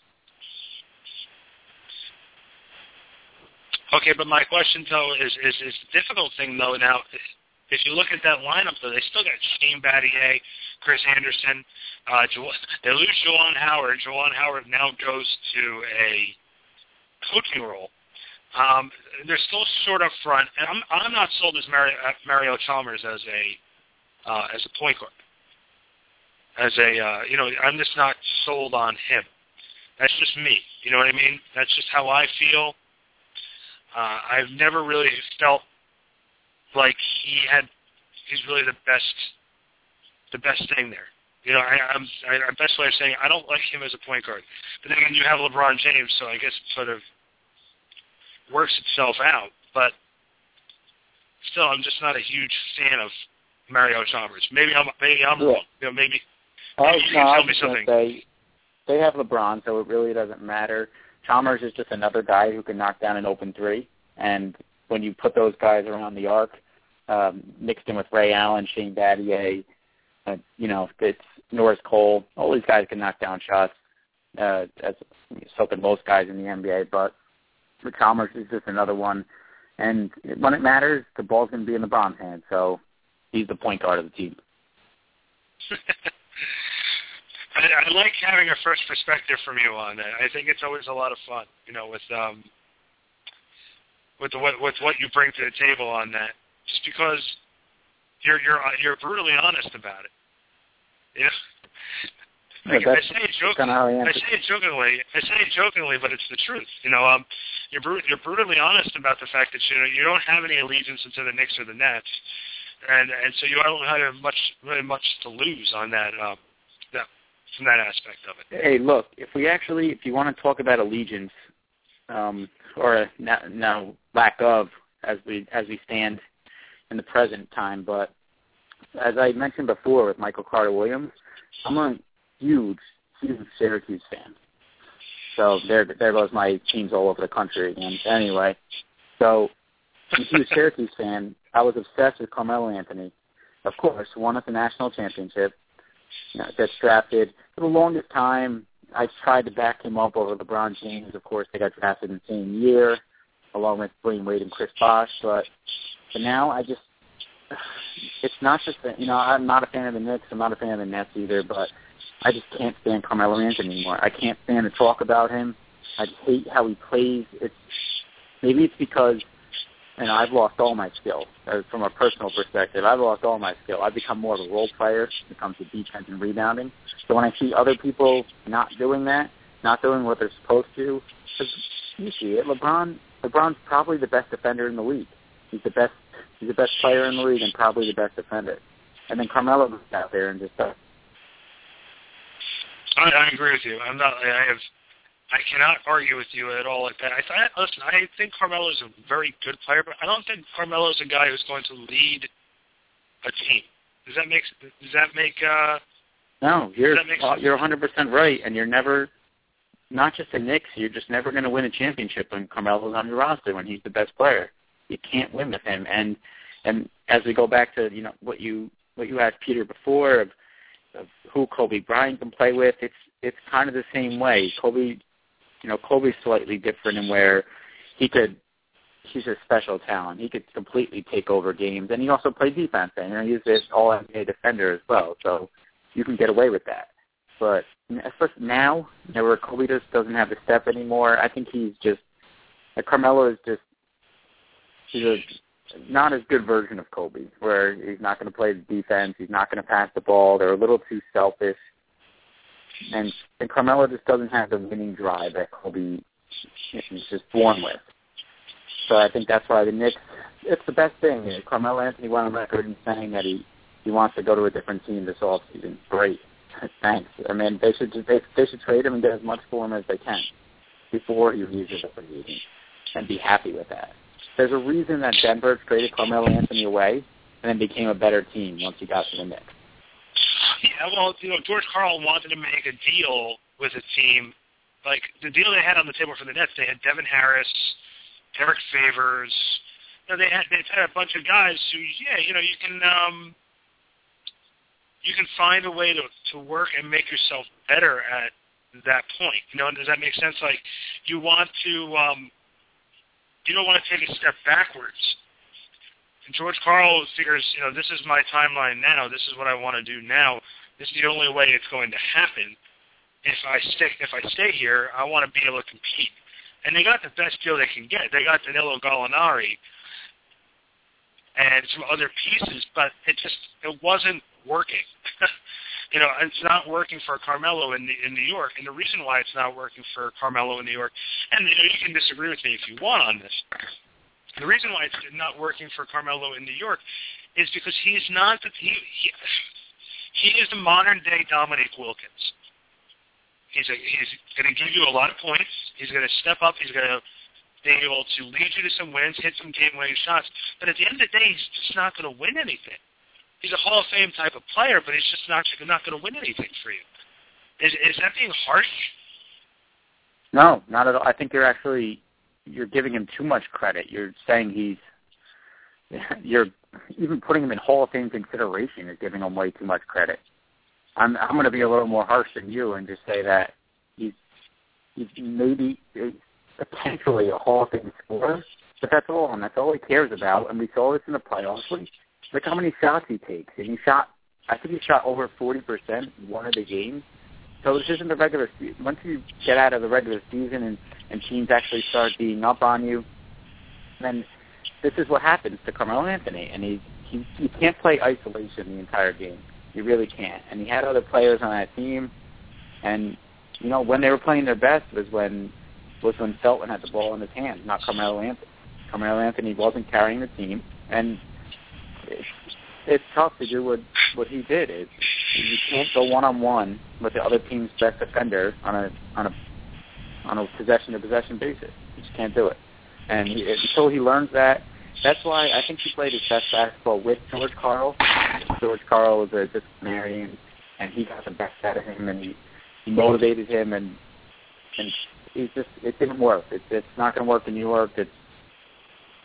Okay, but my question though is is is the difficult thing though now. If you look at that lineup though, they still got Shane Battier, Chris Anderson, uh, jo- they lose Juwan Howard. Juwan Howard now goes to a coaching role. Um, they're still short up front, and I'm I'm not sold as Mario, uh, Mario Chalmers as a uh, as a point guard. As a uh, you know, I'm just not sold on him. That's just me. You know what I mean? That's just how I feel. Uh, I've never really felt like he had he's really the best the best thing there. You know, I, I'm I, the best way of saying it, I don't like him as a point guard. But then again, you have LeBron James, so I guess it sort of works itself out, but still, I'm just not a huge fan of Mario Chalmers. Maybe I'm maybe I'm yeah. wrong. You know, maybe, Oh, maybe you no, can I tell was me just gonna something. say, they have LeBron, so it really doesn't matter. Chalmers is just another guy who can knock down an open three, and when you put those guys around the arc, um, mixed in with Ray Allen, Shane Battier, uh, you know, it's Norris Cole. All these guys can knock down shots. Uh, as so can most guys in the N B A, but Chalmers is just another one. And when it matters, the ball's going to be in LeBron's hand, so he's the point guard of the team. I, I like having a fresh perspective from you on that. I think it's always a lot of fun, you know, with um, with the, with, with what you bring to the table on that. Just because you're you're you're brutally honest about it. You know, like, yeah, I say it jokingly. I, I say it jokingly. I say it jokingly, but it's the truth. You know, um, you're br- you're brutally honest about the fact that you know you don't have any allegiance to the Knicks or the Nets, and and so you don't have much really much to lose on that. Um, that from that aspect of it. Hey, look, if we actually, if you want to talk about allegiance, um, or now, now lack of, as we as we stand in the present time, but as I mentioned before with Michael Carter Williams, I'm a huge, huge Syracuse fan. So there, there goes my teams all over the country again. Anyway, so I'm a huge Syracuse fan. I was obsessed with Carmelo Anthony. Of course, won us a national championship. You know, gets drafted. For the longest time, I tried to back him up over LeBron James. Of course, they got drafted in the same year, along with Dwayne Wade and Chris Bosh. But, but now I just, it's not just that, you know, I'm not a fan of the Knicks. I'm not a fan of the Nets either, but I just can't stand Carmelo Anthony anymore. I can't stand to talk about him. I just hate how he plays. It's maybe it's because, you know, I've lost all my skill. Uh, from a personal perspective, I've lost all my skill. I've become more of a role player when it comes to defense and rebounding. So when I see other people not doing that, not doing what they're supposed to, because you see it, LeBron, LeBron's probably the best defender in the league. He's the best. He's the best player in the league and probably the best defender. And then Carmelo goes out there and just does. I, I agree with you. I'm not. I have. I cannot argue with you at all like that. I th- listen. I think Carmelo's a very good player, but I don't think Carmelo's a guy who's going to lead a team. Does that make? Does that make? Uh, no, you're that make uh, you're one hundred percent right, and you're never. Not just the Knicks. You're just never going to win a championship when Carmelo's on your roster when he's the best player. You can't win with him. And and as we go back to you know what you what you asked Peter before of, of who Kobe Bryant can play with, it's it's kind of the same way. Kobe. You know, Kobe's slightly different in where he could, he's a special talent. He could completely take over games, and he also played defense. And you know, he's this all-N B A defender as well, so you can get away with that. But especially now, you know, where Kobe just doesn't have the step anymore, I think he's just, like Carmelo is just, he's a not as good version of Kobe, where he's not going to play the defense, he's not going to pass the ball, they're a little too selfish. And, and Carmelo just doesn't have the winning drive that Kobe is just born with. So I think that's why the Knicks, it's the best thing. Carmelo Anthony went on record in saying that he, he wants to go to a different team this offseason. Great. Thanks. I mean, they should they, they should trade him and get as much for him as they can before he leaves the league and be happy with that. There's a reason that Denver traded Carmelo Anthony away and then became a better team once he got to the Knicks. Yeah, well, you know, George Karl wanted to make a deal with a team. Like, the deal they had on the table for the Nets, they had Devin Harris, Derek Favors. You know, they had they had a bunch of guys who, yeah, you know, you can um, you can find a way to to work and make yourself better at that point. You know, does that make sense? Like, you want to, um, you don't want to take a step backwards. And George Karl figures, you know, this is my timeline now. This is what I want to do now. This is the only way it's going to happen. If I stay, if I stay here, I want to be able to compete. And they got the best deal they can get. They got Danilo Gallinari and some other pieces, but it just it wasn't working. You know, it's not working for Carmelo in the, in New York. And the reason why it's not working for Carmelo in New York, and you know, you can disagree with me if you want on this. The reason why it's not working for Carmelo in New York is because he's not the, he, he he is the modern day Dominique Wilkins. He's a, he's going to give you a lot of points. He's going to step up. He's going to be able to lead you to some wins, hit some game-winning shots. But at the end of the day, he's just not going to win anything. He's a Hall of Fame type of player, but he's just not not going to win anything for you. Is is that being harsh? No, not at all. I think you're actually. You're giving him too much credit. You're saying he's, you're even putting him in Hall of Fame consideration is giving him way too much credit. I'm I'm going to be a little more harsh than you and just say that he's he's maybe potentially a Hall of Fame scorer, but that's all, and that's all he cares about. And we saw this in the playoffs. Look how many shots he takes, and he shot. I think he shot over forty percent in one of the games. So this isn't the regular season. Once you get out of the regular season and, and teams actually start beating up on you, then this is what happens to Carmelo Anthony. And he, he, he can't play isolation the entire game. He really can't. And he had other players on that team. And, you know, when they were playing their best was when was when Felton had the ball in his hands, not Carmelo Anthony. Carmelo Anthony wasn't carrying the team. And it, it's tough to do what, what he did. It, you can't go one-on-one with the other team's best defender on a on a on a possession-to-possession basis. You just can't do it. And he, until he learns that, that's why I think he played his best basketball with George Karl. George Karl was a disciplinarian, and he got the best out of him, and he, he motivated him, and and he just it didn't work. It, it's not going to work in New York. It's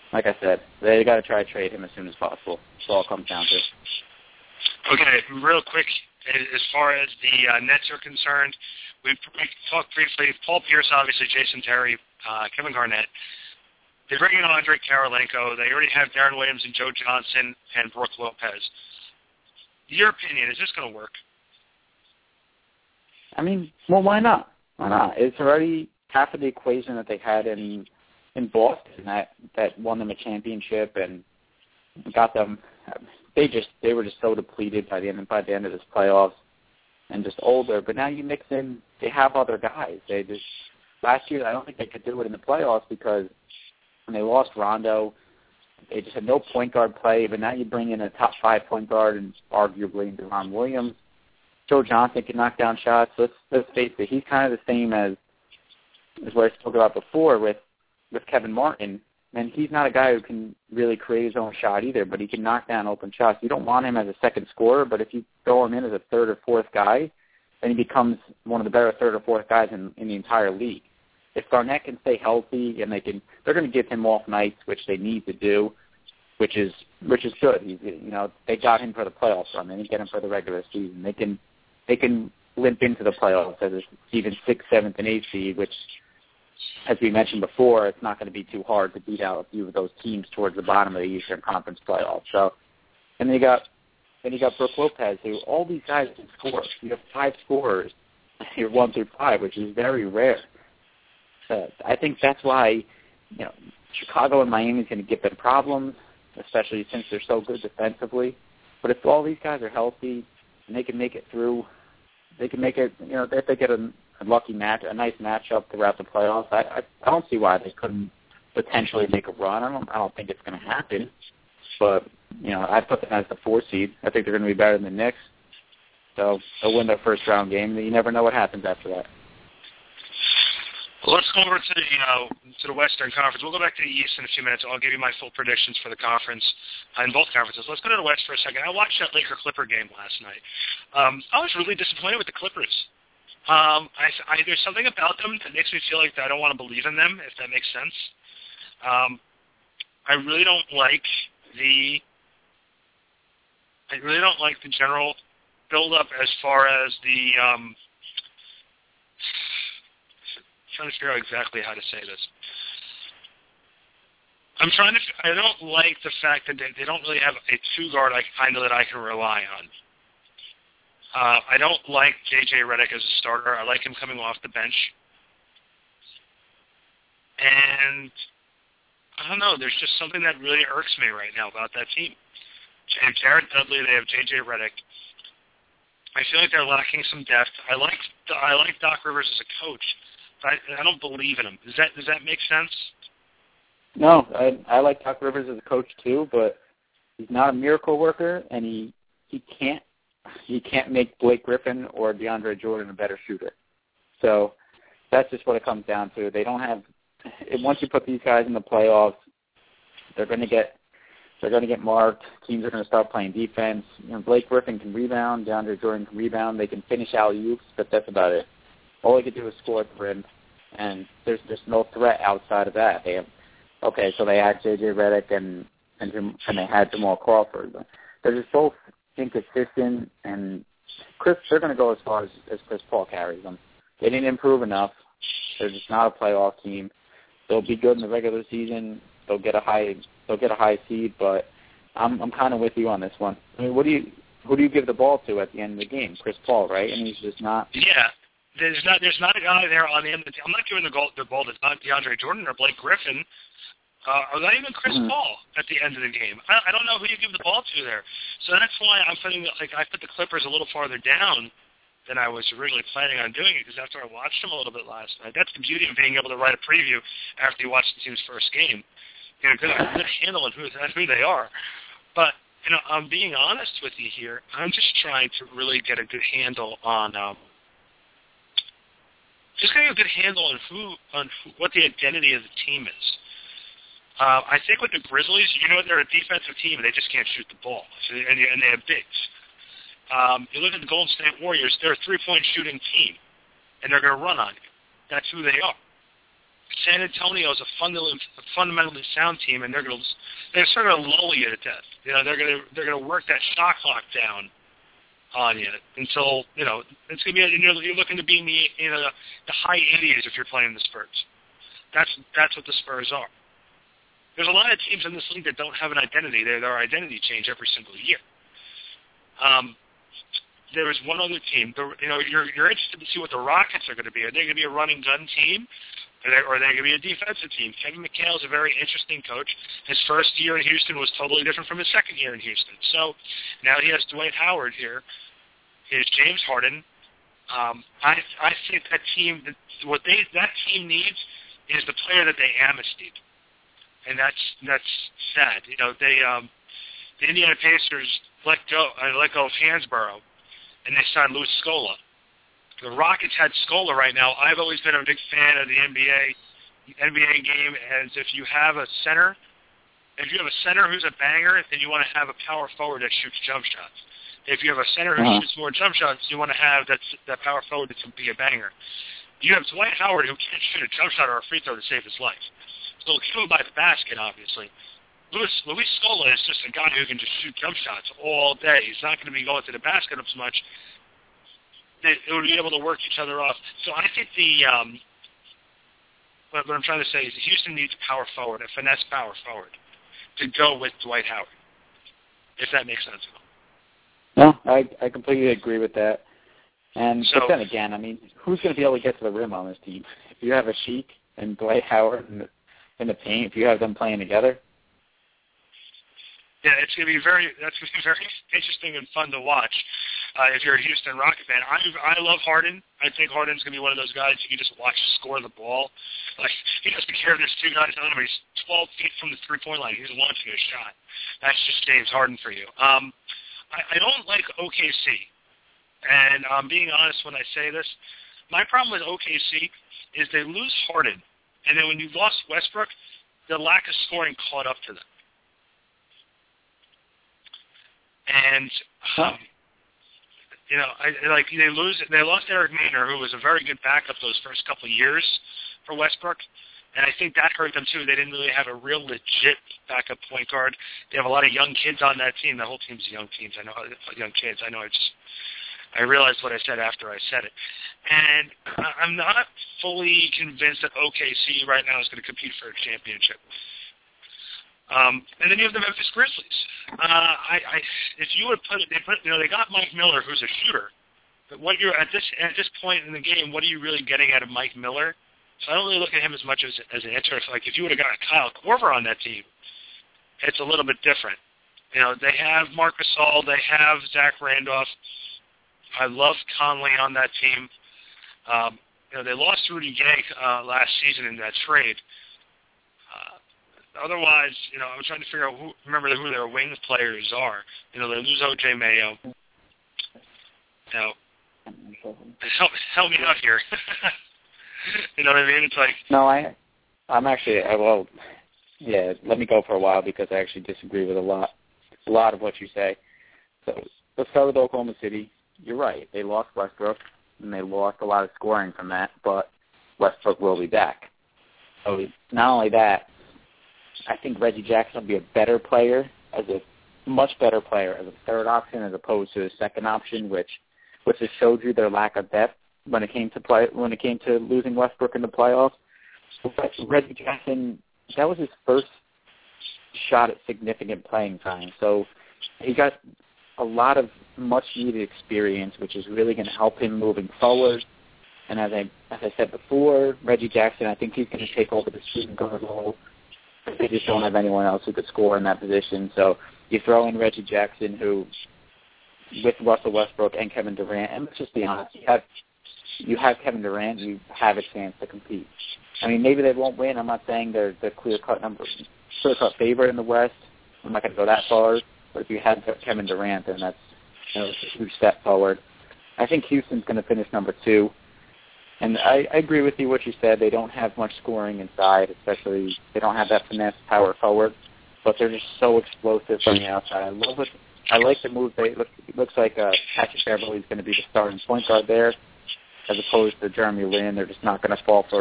like I said, they got to try to trade him as soon as possible. That's all it comes down to. Okay, real quick, as far as the uh, Nets are concerned, we talked briefly. Paul Pierce, obviously, Jason Terry, uh, Kevin Garnett. They bring in Andre Karolinko. They already have Darren Williams and Joe Johnson and Brooke Lopez. Your opinion, is this going to work? I mean, well, why not? Why not? It's already half of the equation that they had in in Boston that, that won them a championship and got them. They just they were just so depleted by the end by the end of this playoffs and just older. But now you mix in, they have other guys. They just last year I don't think they could do it in the playoffs because when they lost Rondo, they just had no point guard play. But now you bring in a top five point guard and arguably Deron Williams. Joe Johnson can knock down shots. Let's let's face it, he's kind of the same as as what I spoke about before with with Kevin Martin. And he's not a guy who can really create his own shot either, but he can knock down open shots. You don't want him as a second scorer, but if you throw him in as a third or fourth guy, then he becomes one of the better third or fourth guys in, in the entire league. If Garnett can stay healthy and they can, they're going to give him off nights, which they need to do, which is which is good. He's, you know, they got him for the playoffs run. They didn't get him for the regular season. They can they can limp into the playoffs as a even sixth, seventh, and eighth seed, which, as we mentioned before, it's not going to be too hard to beat out a few of those teams towards the bottom of the Eastern Conference playoffs. So, and then you got then you got Brooke Lopez, who all these guys can score. You have five scorers, you're one through five, which is very rare. Uh, I think that's why, you know, Chicago and Miami is going to give them problems, especially since they're so good defensively. But if all these guys are healthy and they can make it through, they can make it. You know, if they get a a lucky match, a nice matchup throughout the playoffs. I, I I don't see why they couldn't potentially make a run. I don't I don't think it's going to happen, but you know I put them as the four seed. I think they're going to be better than the Knicks, so they'll win their first round game. You never know what happens after that. Well, let's go over to the uh, to the Western Conference. We'll go back to the East in a few minutes. I'll give you my full predictions for the conference uh, in both conferences. Let's go to the West for a second. I watched that Laker Clipper game last night. Um, I was really disappointed with the Clippers. Um, I, I, there's something about them that makes me feel like I don't want to believe in them, if that makes sense. Um, I really don't like the. I really don't like the general build-up as far as the. Um, I'm trying to figure out exactly how to say this. I'm trying to. I don't like the fact that they, they don't really have a two guard I kind of that I can rely on. Uh, I don't like J J Redick as a starter. I like him coming off the bench. And I don't know, there's just something that really irks me right now about that team. They have Jared Dudley, they have J J Redick. I feel like they're lacking some depth. I like I like Doc Rivers as a coach, but I, I don't believe in him. Does that does that make sense? No, I I like Doc Rivers as a coach too, but he's not a miracle worker, and he he can't. You can't make Blake Griffin or DeAndre Jordan a better shooter. So that's just what it comes down to. They don't have – once you put these guys in the playoffs, they're going to get they're going to get marked. Teams are going to start playing defense. You know, Blake Griffin can rebound. DeAndre Jordan can rebound. They can finish alley-oops, but that's about it. All they can do is score at the rim, and there's just no threat outside of that. They have, okay, so they had J J Redick and, and, and they had Jamal Crawford. But they're just both – inconsistent, and Chris, they're going to go as far as, as Chris Paul carries them. They didn't improve enough. They're just not a playoff team. They'll be good in the regular season. They'll get a high. They'll get a high seed, but I'm I'm kind of with you on this one. I mean, what do you who do you give the ball to at the end of the game? Chris Paul, right? And he's just not. Yeah, there's not there's not a guy there on the end of the team. I'm not giving the, goal, the ball to not DeAndre Jordan or Blake Griffin. Uh, or not even Chris mm-hmm. Paul at the end of the game. I, I don't know who you give the ball to there. So that's why I'm putting like I put the Clippers a little farther down than I was originally planning on doing it, because after I watched them a little bit last night, that's the beauty of being able to write a preview after you watch the team's first game. You know, good, good handle on who, who they are. But you know, I'm being honest with you here. I'm just trying to really get a good handle on. Um, just getting a good handle on who on who, what the identity of the team is. Uh, I think with the Grizzlies, you know, they're a defensive team, and they just can't shoot the ball, so, and, and they have bigs. Um, you look at the Golden State Warriors, they're a three-point shooting team, and they're going to run on you. That's who they are. San Antonio is a fundamentally, a fundamentally sound team, and they're going to they're sort of lull you to death. You know, they're going to they're going to work that shot clock down on you until you know it's going to be. You're, you're looking to be in the you know the high eighties if you're playing the Spurs. That's that's what the Spurs are. There's a lot of teams in this league that don't have an identity. Their their identity change every single year. Um, there is one other team. The, you know, you're you're interested to see what the Rockets are going to be. Are they going to be a running gun team, or are they, or are they going to be a defensive team? Kevin McHale is a very interesting coach. His first year in Houston was totally different from his second year in Houston. So now he has Dwight Howard here. He has James Harden. Um, I I think that team what they that team needs is the player that they amnestied, and that's that's sad. You know, they um, the Indiana Pacers let go uh, let go of Hansborough, and they signed Louis Scola. The Rockets had Scola right now. I've always been a big fan of the N B A N B A game, as if you have a center, if you have a center who's a banger, then you want to have a power forward that shoots jump shots. If you have a center who uh-huh. shoots more jump shots, you want to have that that power forward that can be a banger. You have Dwight Howard who can't shoot a jump shot or a free throw to save his life. So he'll by the basket, obviously. Louis, Louis Scola is just a guy who can just shoot jump shots all day. He's not going to be going to the basket as much. They, they would be able to work each other off. So I think the um, what, what I'm trying to say is Houston needs a power forward, a finesse power forward, to go with Dwight Howard, if that makes sense at all. No, I I completely agree with that. And so, but then again, I mean, who's going to be able to get to the rim on this team? If you have a Sheik and Dwight Howard in the, in the paint, if you have them playing together. Yeah, it's going to be very. That's going to be very interesting and fun to watch. Uh, if you're a Houston Rocket fan, I I love Harden. I think Harden's going to be one of those guys you can just watch score the ball. Like he doesn't care if there's two guys on him. He's twelve feet from the three point line. He's launching a shot. That's just James Harden for you. Um, I, I don't like O K C, and I'm being honest when I say this. My problem with O K C is they lose Harden, and then when you lost Westbrook, the lack of scoring caught up to them. And um, you know, I, like they lose, they lost Eric Maynor, who was a very good backup those first couple of years for Westbrook, and I think that hurt them too. They didn't really have a real legit backup point guard. They have a lot of young kids on that team. The whole team's young teams. I know young kids. I know. I just I realized what I said after I said it, and I'm not fully convinced that O K C right now is going to compete for a championship. Um, and then you have the Memphis Grizzlies. Uh, I, I, if you would put it, they put, you know, they got Mike Miller, who's a shooter. But what you're at this at this point in the game, what are you really getting out of Mike Miller? So I don't really look at him as much as as an interest. Like if you would have got Kyle Korver on that team, it's a little bit different. You know, they have Marc Gasol, they have Zach Randolph. I love Conley on that team. Um, you know, they lost Rudy Gay uh, last season in that trade. Uh, Otherwise, you know, I'm trying to figure out who, remember who their wing players are. You know, they lose O J Mayo. You know, help, help me out here. You know what I mean? It's like... No, I, I'm actually, I, well, yeah, let me go for a while because I actually disagree with a lot, a lot of what you say. So let's start with Oklahoma City. You're right. They lost Westbrook, and they lost a lot of scoring from that, but Westbrook will be back. So not only that, I think Reggie Jackson will be a better player, as a much better player as a third option as opposed to a second option, which which just showed you their lack of depth when it came to play when it came to losing Westbrook in the playoffs. Reggie Jackson, that was his first shot at significant playing time, so he got a lot of much needed experience, which is really going to help him moving forward. And as I as I said before, Reggie Jackson, I think he's going to take over the shooting guard role. They just don't have anyone else who could score in that position. So you throw in Reggie Jackson, who, with Russell Westbrook and Kevin Durant, and let's just be honest, you have you have Kevin Durant, you have a chance to compete. I mean, maybe they won't win. I'm not saying they're the clear-cut number, clear-cut favorite in the West. I'm not going to go that far. But if you have Kevin Durant, then that's you know, a huge step forward. I think Houston's going to finish number two. And I, I agree with you what you said. They don't have much scoring inside, especially they don't have that finesse power forward, but they're just so explosive from the outside. I love it. I like the move. They look, it looks like uh, Patrick Beverley is going to be the starting point guard there, as opposed to Jeremy Lin. They're just not going to fall for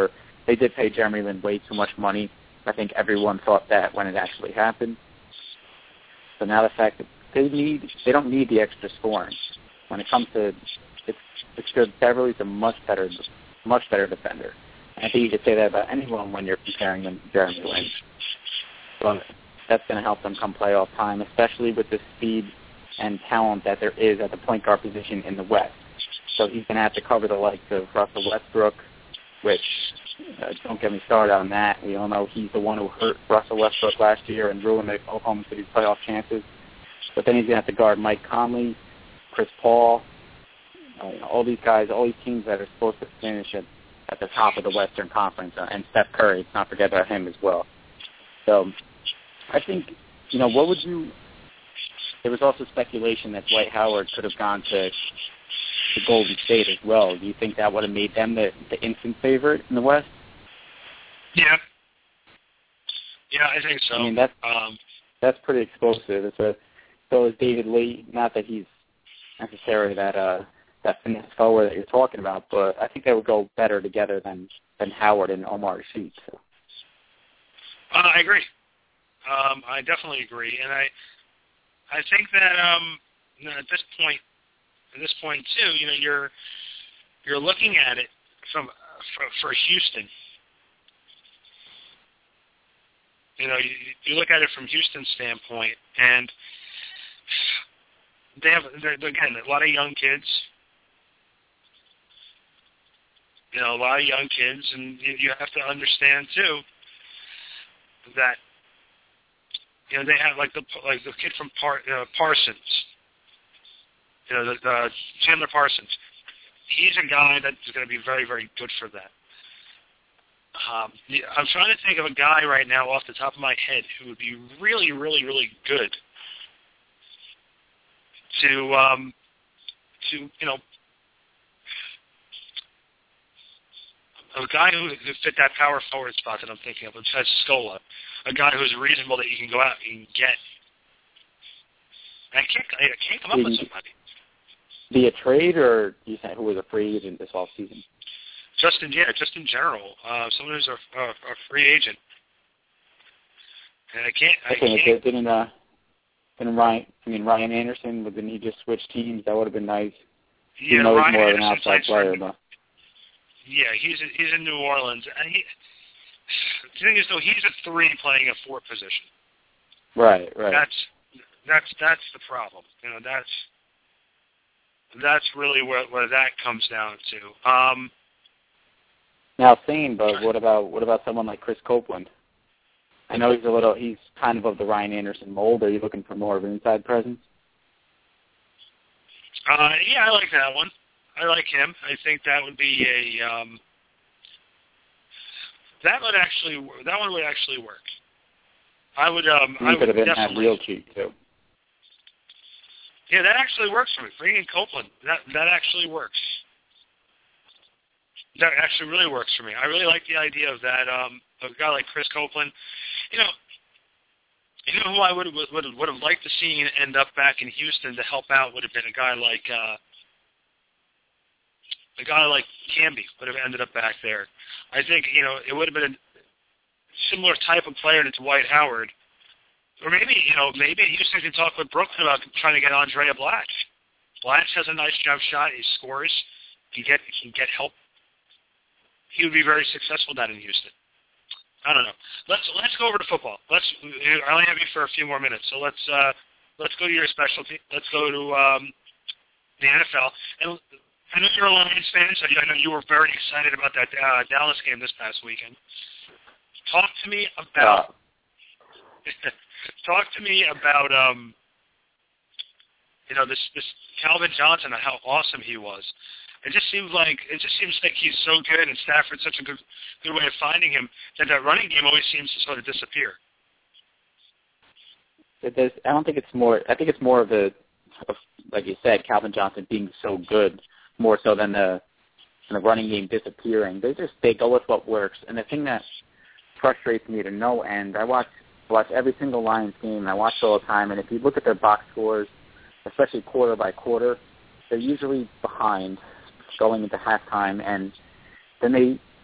they did pay Jeremy Lin way too much money. I think everyone thought that when it actually happened. So now the fact that they need, they don't need the extra scoring. When it comes to, it's it's good. Beverly's a much better, much better defender. And I think you could say that about anyone when you're comparing them to Jeremy Lin. But that's going to help them come playoff time, especially with the speed and talent that there is at the point guard position in the West. So he's going to have to cover the likes of Russell Westbrook, which, uh, don't get me started on that. We all know he's the one who hurt Russell Westbrook last year and ruined the Oklahoma City's playoff chances. But then he's going to have to guard Mike Conley, Chris Paul, uh, all these guys, all these teams that are supposed to finish at, at the top of the Western Conference, uh, and Steph Curry, let's not forget about him as well. So I think, you know, what would you – there was also speculation that Dwight Howard could have gone to – the Golden State as well. Do you think that would have made them the, the instant favorite in the West? Yeah. Yeah, I think so. I mean, that's, um, that's pretty explosive. It's a, so is David Lee. Not that he's necessarily that uh, that finesse forward that you're talking about, but I think they would go better together than, than Howard and Omar Sheet. So. Uh, I agree. Um, I definitely agree. And I I think that um, you know, at this point, At this point too, you know, you're you're looking at it from for, for Houston. You know, you, you look at it from Houston's standpoint, and they have they're, they're, again a lot of young kids. You know, a lot of young kids, and you, you have to understand too that you know they have like the like the kid from Par, uh, Parsons. You know, the, the Chandler Parsons. He's a guy that's going to be very, very good for that. Um, I'm trying to think of a guy right now off the top of my head who would be really, really, really good to, um, to you know, a guy who who fit that power forward spot that I'm thinking of, besides Scola, a guy who's reasonable that you can go out and get. And I can't, I can't come up with somebody. Be a trade, or you think who was a free agent this offseason? Just in, yeah, just in general, uh, someone who's a, a, a free agent. And I can't. I okay, can't. Didn't uh, didn't Ryan? I mean, Ryan Anderson. Didn't he just switch teams? That would have been nice. Yeah, knows Ryan more Anderson of an outside player, for, but yeah, he's in, he's in New Orleans, and he. The thing is, though, he's a three playing a four position. Right, right. That's that's that's the problem. You know, that's. That's really where, where that comes down to. Um, now, same, but what about what about someone like Chris Copeland? I know he's a little, he's kind of of the Ryan Anderson mold. Are you looking for more of an inside presence? Uh, yeah, I like that one. I like him. I think that would be a um, that would actually that one would actually work. I would. Um, you I could would have been definitely. that real cheap too. Yeah, that actually works for me. Bringing Copeland, that that actually works. That actually really works for me. I really like the idea of that. Um, of a guy like Chris Copeland. You know, you know who I would would would have liked to see end up back in Houston to help out would have been a guy like uh, a guy like Camby would have ended up back there. I think you know it would have been a similar type of player to Dwight Howard. Or maybe, you know, maybe Houston can talk with Brooklyn about trying to get Andrea Blatch. Blatch has a nice jump shot. He scores. He can get he can get help. He would be very successful down in Houston. I don't know. Let's let's go over to football. Let's. I only have you for a few more minutes, so let's uh, let's go to your specialty. Let's go to um, the N F L. And I know you're a Lions fan, so I know you were very excited about that uh, Dallas game this past weekend. Talk to me about. Uh. Talk to me about, um, you know, this this Calvin Johnson and how awesome he was. It just seems like it just seems like he's so good, and Stafford's such a good good way of finding him that that running game always seems to sort of disappear. It does, I don't think it's more. I think it's more of the, of, like you said, Calvin Johnson being so good, more so than the than the running game disappearing. They just they go with what works, and the thing that frustrates me to no end. I watch. watch every single Lions game, and I watch it all the time, and if you look at their box scores, especially quarter by quarter, they're usually behind going into halftime, and then they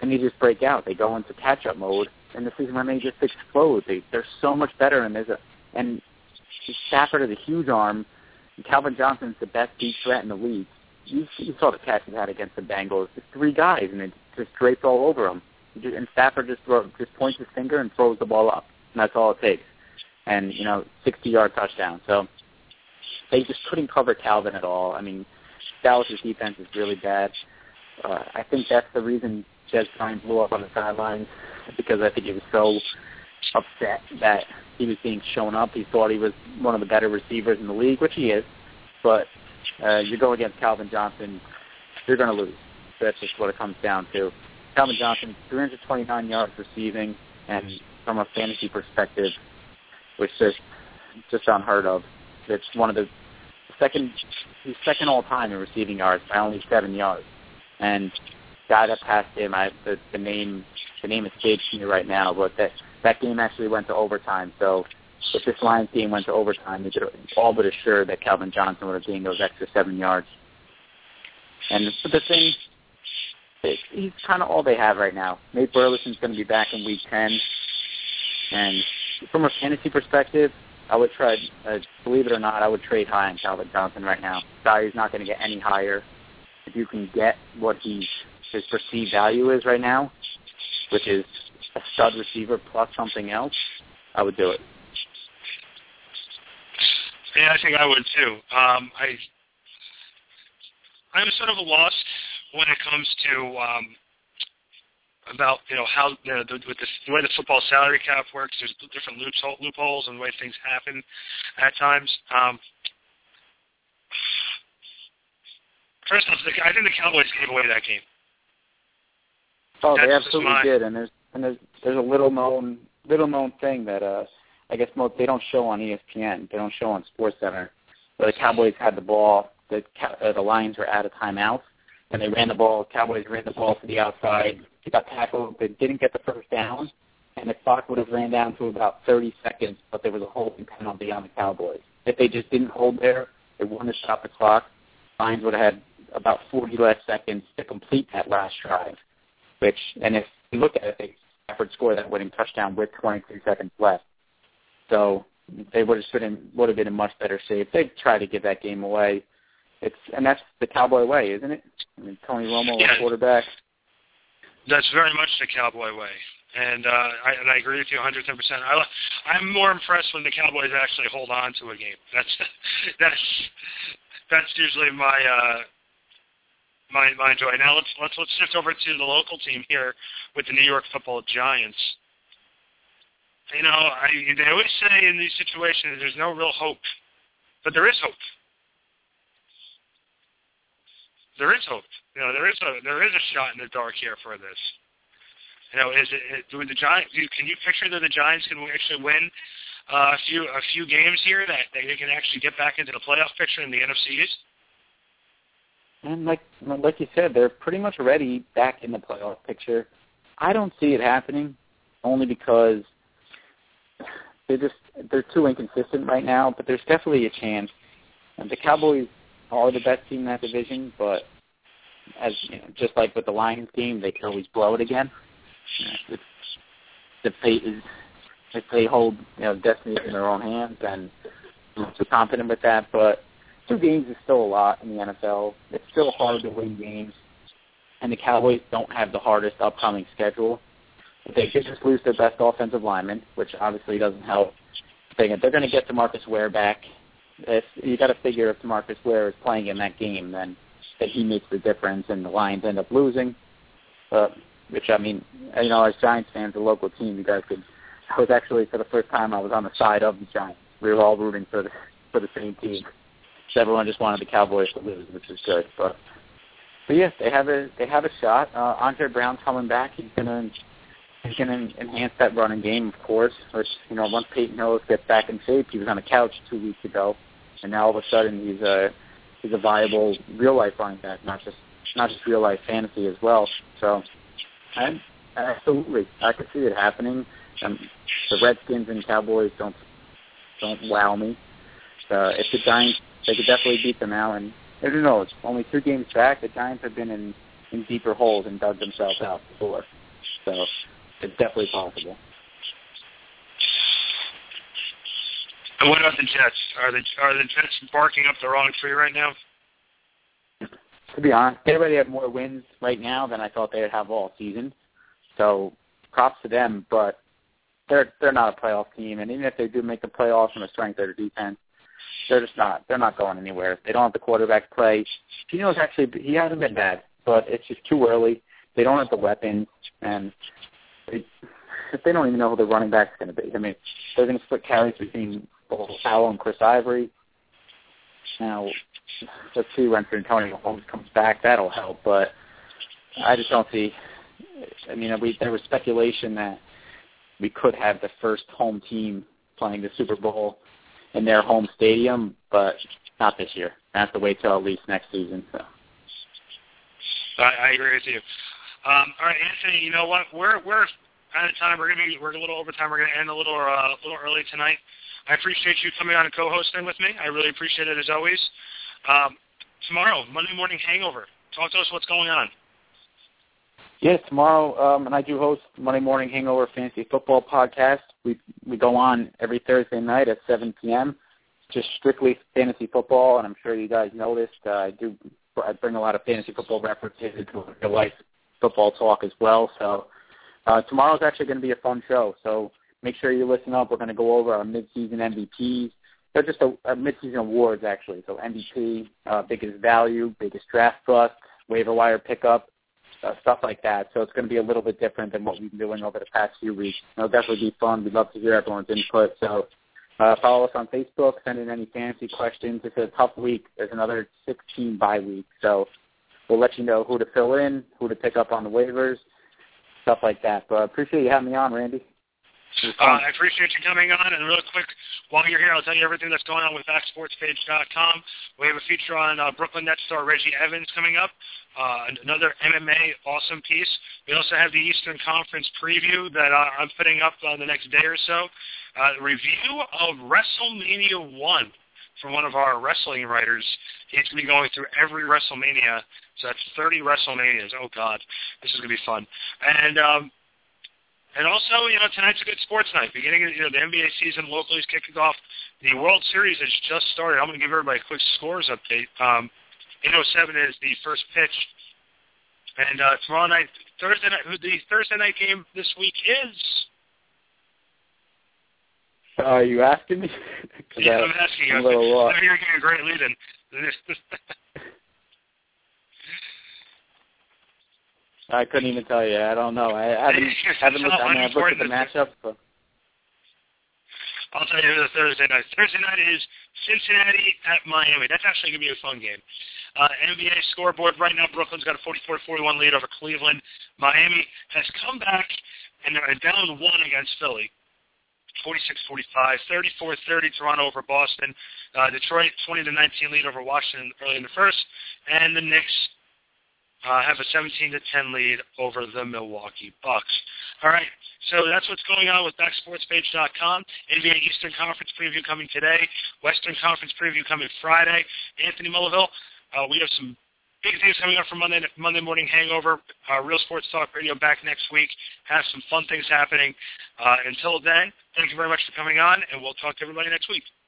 and they just break out. They go into catch-up mode, and this is when they just explode. They, they're so much better, and there's a and Stafford has a huge arm. And Calvin Johnson's the best deep threat in the league. You, you saw the catch he had against the Bengals. It's three guys, and it just draped all over him. And Stafford just throw, just points his finger and throws the ball up, and that's all it takes. And, you know, sixty-yard touchdown. So they just couldn't cover Calvin at all. I mean, Dallas' defense is really bad. Uh, I think that's the reason Dez Bryant blew up on the sidelines, because I think he was so upset that he was being shown up. He thought he was one of the better receivers in the league, which he is. But uh, you go against Calvin Johnson, you're going to lose. That's just what it comes down to. Calvin Johnson, three hundred twenty-nine yards receiving, and from a fantasy perspective, which is just unheard of. It's one of the second, he's second all time in receiving yards by only seven yards. And guy that passed him, I the, the name the name escapes me right now, but that that game actually went to overtime. So if this Lions game went to overtime, you could all but assure that Calvin Johnson would have gained those extra seven yards. And the thing, it, he's kind of all they have right now. Nate Burleson's going to be back in week ten, and from a fantasy perspective, I would try, uh, believe it or not, I would trade high on Calvin Johnson right now. Value's not going to get any higher. If you can get what he's, his perceived value is right now, which is a stud receiver plus something else, I would do it. Yeah, I think I would too. Um, I, I'm sort of lost when it comes to um, about you know how you know, the, with the, the way the football salary cap works. There's different loophole, loopholes and the way things happen at times. Um, first off, the, I think the Cowboys gave away that game. Oh, That's they absolutely my, did, and there's and there's there's a little known little known thing that uh I guess most they don't show on E S P N. They don't show on SportsCenter. But the Cowboys had the ball. The uh, the Lions were out of timeouts, and they ran the ball. Cowboys ran the ball to the outside. They got tackled. They didn't get the first down, and the clock would have ran down to about thirty seconds, but there was a holding penalty on the Cowboys. If they just didn't hold there, they wouldn't have stopped the clock. Lions would have had about forty less seconds to complete that last drive. Which, and if you look at it, they Stafford scored that winning touchdown with twenty-three seconds left. So they would have been would have been in much better shape. They tried to give that game away. It's and that's the Cowboy way, isn't it? I mean, Tony Romo, yeah, quarterback. That's very much the Cowboy way, and uh, I, and I agree with you one hundred ten percent. I, I'm more impressed when the Cowboys actually hold on to a game. That's that's that's usually my. Uh, My, my joy. Now let's let's let's shift over to the local team here with the New York Football Giants. You know, I, they always say in these situations there's no real hope, but there is hope. There is hope. You know, there is a there is a shot in the dark here for this. You know, is it, do the Giants? Can you picture that the Giants can actually win uh, a few a few games here, that they can actually get back into the playoff picture in the N F C East? And like like you said, they're pretty much already back in the playoff picture. I don't see it happening, only because they're just they're too inconsistent right now. But there's definitely a chance. And the Cowboys are the best team in that division, but as you know, just like with the Lions team, they can always blow it again. If the fate is if they hold you know destiny in their own hands, and I'm not so confident with that, but. Two games is still a lot in the N F L. It's still hard to win games, and the Cowboys don't have the hardest upcoming schedule. If they could just lose their best offensive lineman, which obviously doesn't help, they're going to get DeMarcus Ware back. If you got to figure if DeMarcus Ware is playing in that game, then that he makes the difference, and the Lions end up losing. Uh, which I mean, you know, as Giants fans, the local team, you guys could. I was actually for the first time I was on the side of the Giants. We were all rooting for the for the same team. Everyone just wanted the Cowboys to lose, which is good. But, but yes, they have a they have a shot. Uh, Andre Brown's coming back. He's gonna he's gonna enhance that running game, of course. Which you know, once Peyton Hillis gets back in shape, he was on the couch two weeks ago, and now all of a sudden he's a he's a viable real life running back, not just not just real life fantasy as well. So, I, absolutely, I could see it happening. Um, the Redskins and Cowboys don't don't wow me. Uh, if the Giants They could definitely beat them now, and who knows? Only two games back, the Giants have been in in deeper holes and dug themselves out before. So it's definitely possible. And what about the Jets? Are the are the Jets barking up the wrong tree right now? To be honest, they already have more wins right now than I thought they would have all season. So props to them, but they're they're not a playoff team, and even if they do make the playoffs from the strength of their defense, they're just not they're not going anywhere. They don't have the quarterback play. Gino's actually he hasn't been bad, but it's just too early. They don't have the weapons, and they, if they don't even know who the running back's going to be. I mean, they're going to split carries between Howell and Chris Ivory. Now, let's see when Antonio Holmes comes back. That'll help, but I just don't see. I mean, we, there was speculation that we could have the first home team playing the Super Bowl in their home stadium, but not this year. I have to wait till at least next season. So. I, I agree with you. Um, all right, Anthony. You know what? We're we're out of time. We're gonna be we're a little over time. We're gonna end a little uh, a little early tonight. I appreciate you coming on and co-hosting with me. I really appreciate it as always. Um, tomorrow, Monday Morning Hangover. Talk to us what's going on. Yeah, tomorrow, um, and I do host Monday Morning Hangover Fantasy Football Podcast. We we go on every Thursday night at seven p.m. Just strictly fantasy football, and I'm sure you guys noticed uh, I do I bring a lot of fantasy football references into real life football talk as well. So uh, tomorrow's actually going to be a fun show. So make sure you listen up. We're going to go over our mid-season M V Ps. They're just a, a mid-season awards, actually. So M V P, uh, biggest value, biggest draft bust, waiver wire pickup, uh, stuff like that. So it's going to be a little bit different than what we've been doing over the past few weeks. It'll definitely be fun. We'd love to hear everyone's input. So uh, follow us on Facebook. Send in any fantasy questions. It's a tough week. There's another sixteen bye week. So we'll let you know who to fill in, who to pick up on the waivers, stuff like that. But I appreciate you having me on, Randy. Uh, I appreciate you coming on, and real quick, while you're here, I'll tell you everything that's going on with back sports page dot com. We have a feature on uh, Brooklyn Nets star Reggie Evans coming up, uh, another M M A awesome piece. We also have the Eastern Conference preview that uh, I'm putting up uh, the next day or so. Uh, the review of WrestleMania one from one of our wrestling writers. He's going to be going through every WrestleMania, so that's thirty WrestleManias. Oh, God, this is going to be fun. And... Um, And also, you know, tonight's a good sports night. Beginning, you know, the N B A season locally is kicking off. The World Series has just started. I'm going to give everybody a quick scores update. Um, eight oh seven is the first pitch. And uh, tomorrow night, Thursday night, the Thursday night game this week is... Uh, are you asking me? Yeah, I'm asking you. I'm a little lost. You're getting a great lead in. I couldn't even tell you. I don't know. I haven't, haven't looked, I mean, I've looked at the matchups. But... I'll tell you the Thursday night. Thursday night is Cincinnati at Miami. That's actually going to be a fun game. Uh, N B A scoreboard right now, Brooklyn's got a forty-four forty-one lead over Cleveland. Miami has come back, and they're down one against Philly. forty-six forty-five, thirty-four thirty Toronto over Boston. Uh, Detroit, twenty to nineteen lead over Washington early in the first. And the Knicks Uh, have a seventeen to ten lead over the Milwaukee Bucks. All right, so that's what's going on with back sports page dot com. N B A Eastern Conference preview coming today. Western Conference preview coming Friday. Anthony Mullaville, uh, we have some big things coming up for Monday Monday Morning Hangover. Uh, Real Sports Talk Radio back next week. Have some fun things happening. Uh, until then, thank you very much for coming on, and we'll talk to everybody next week.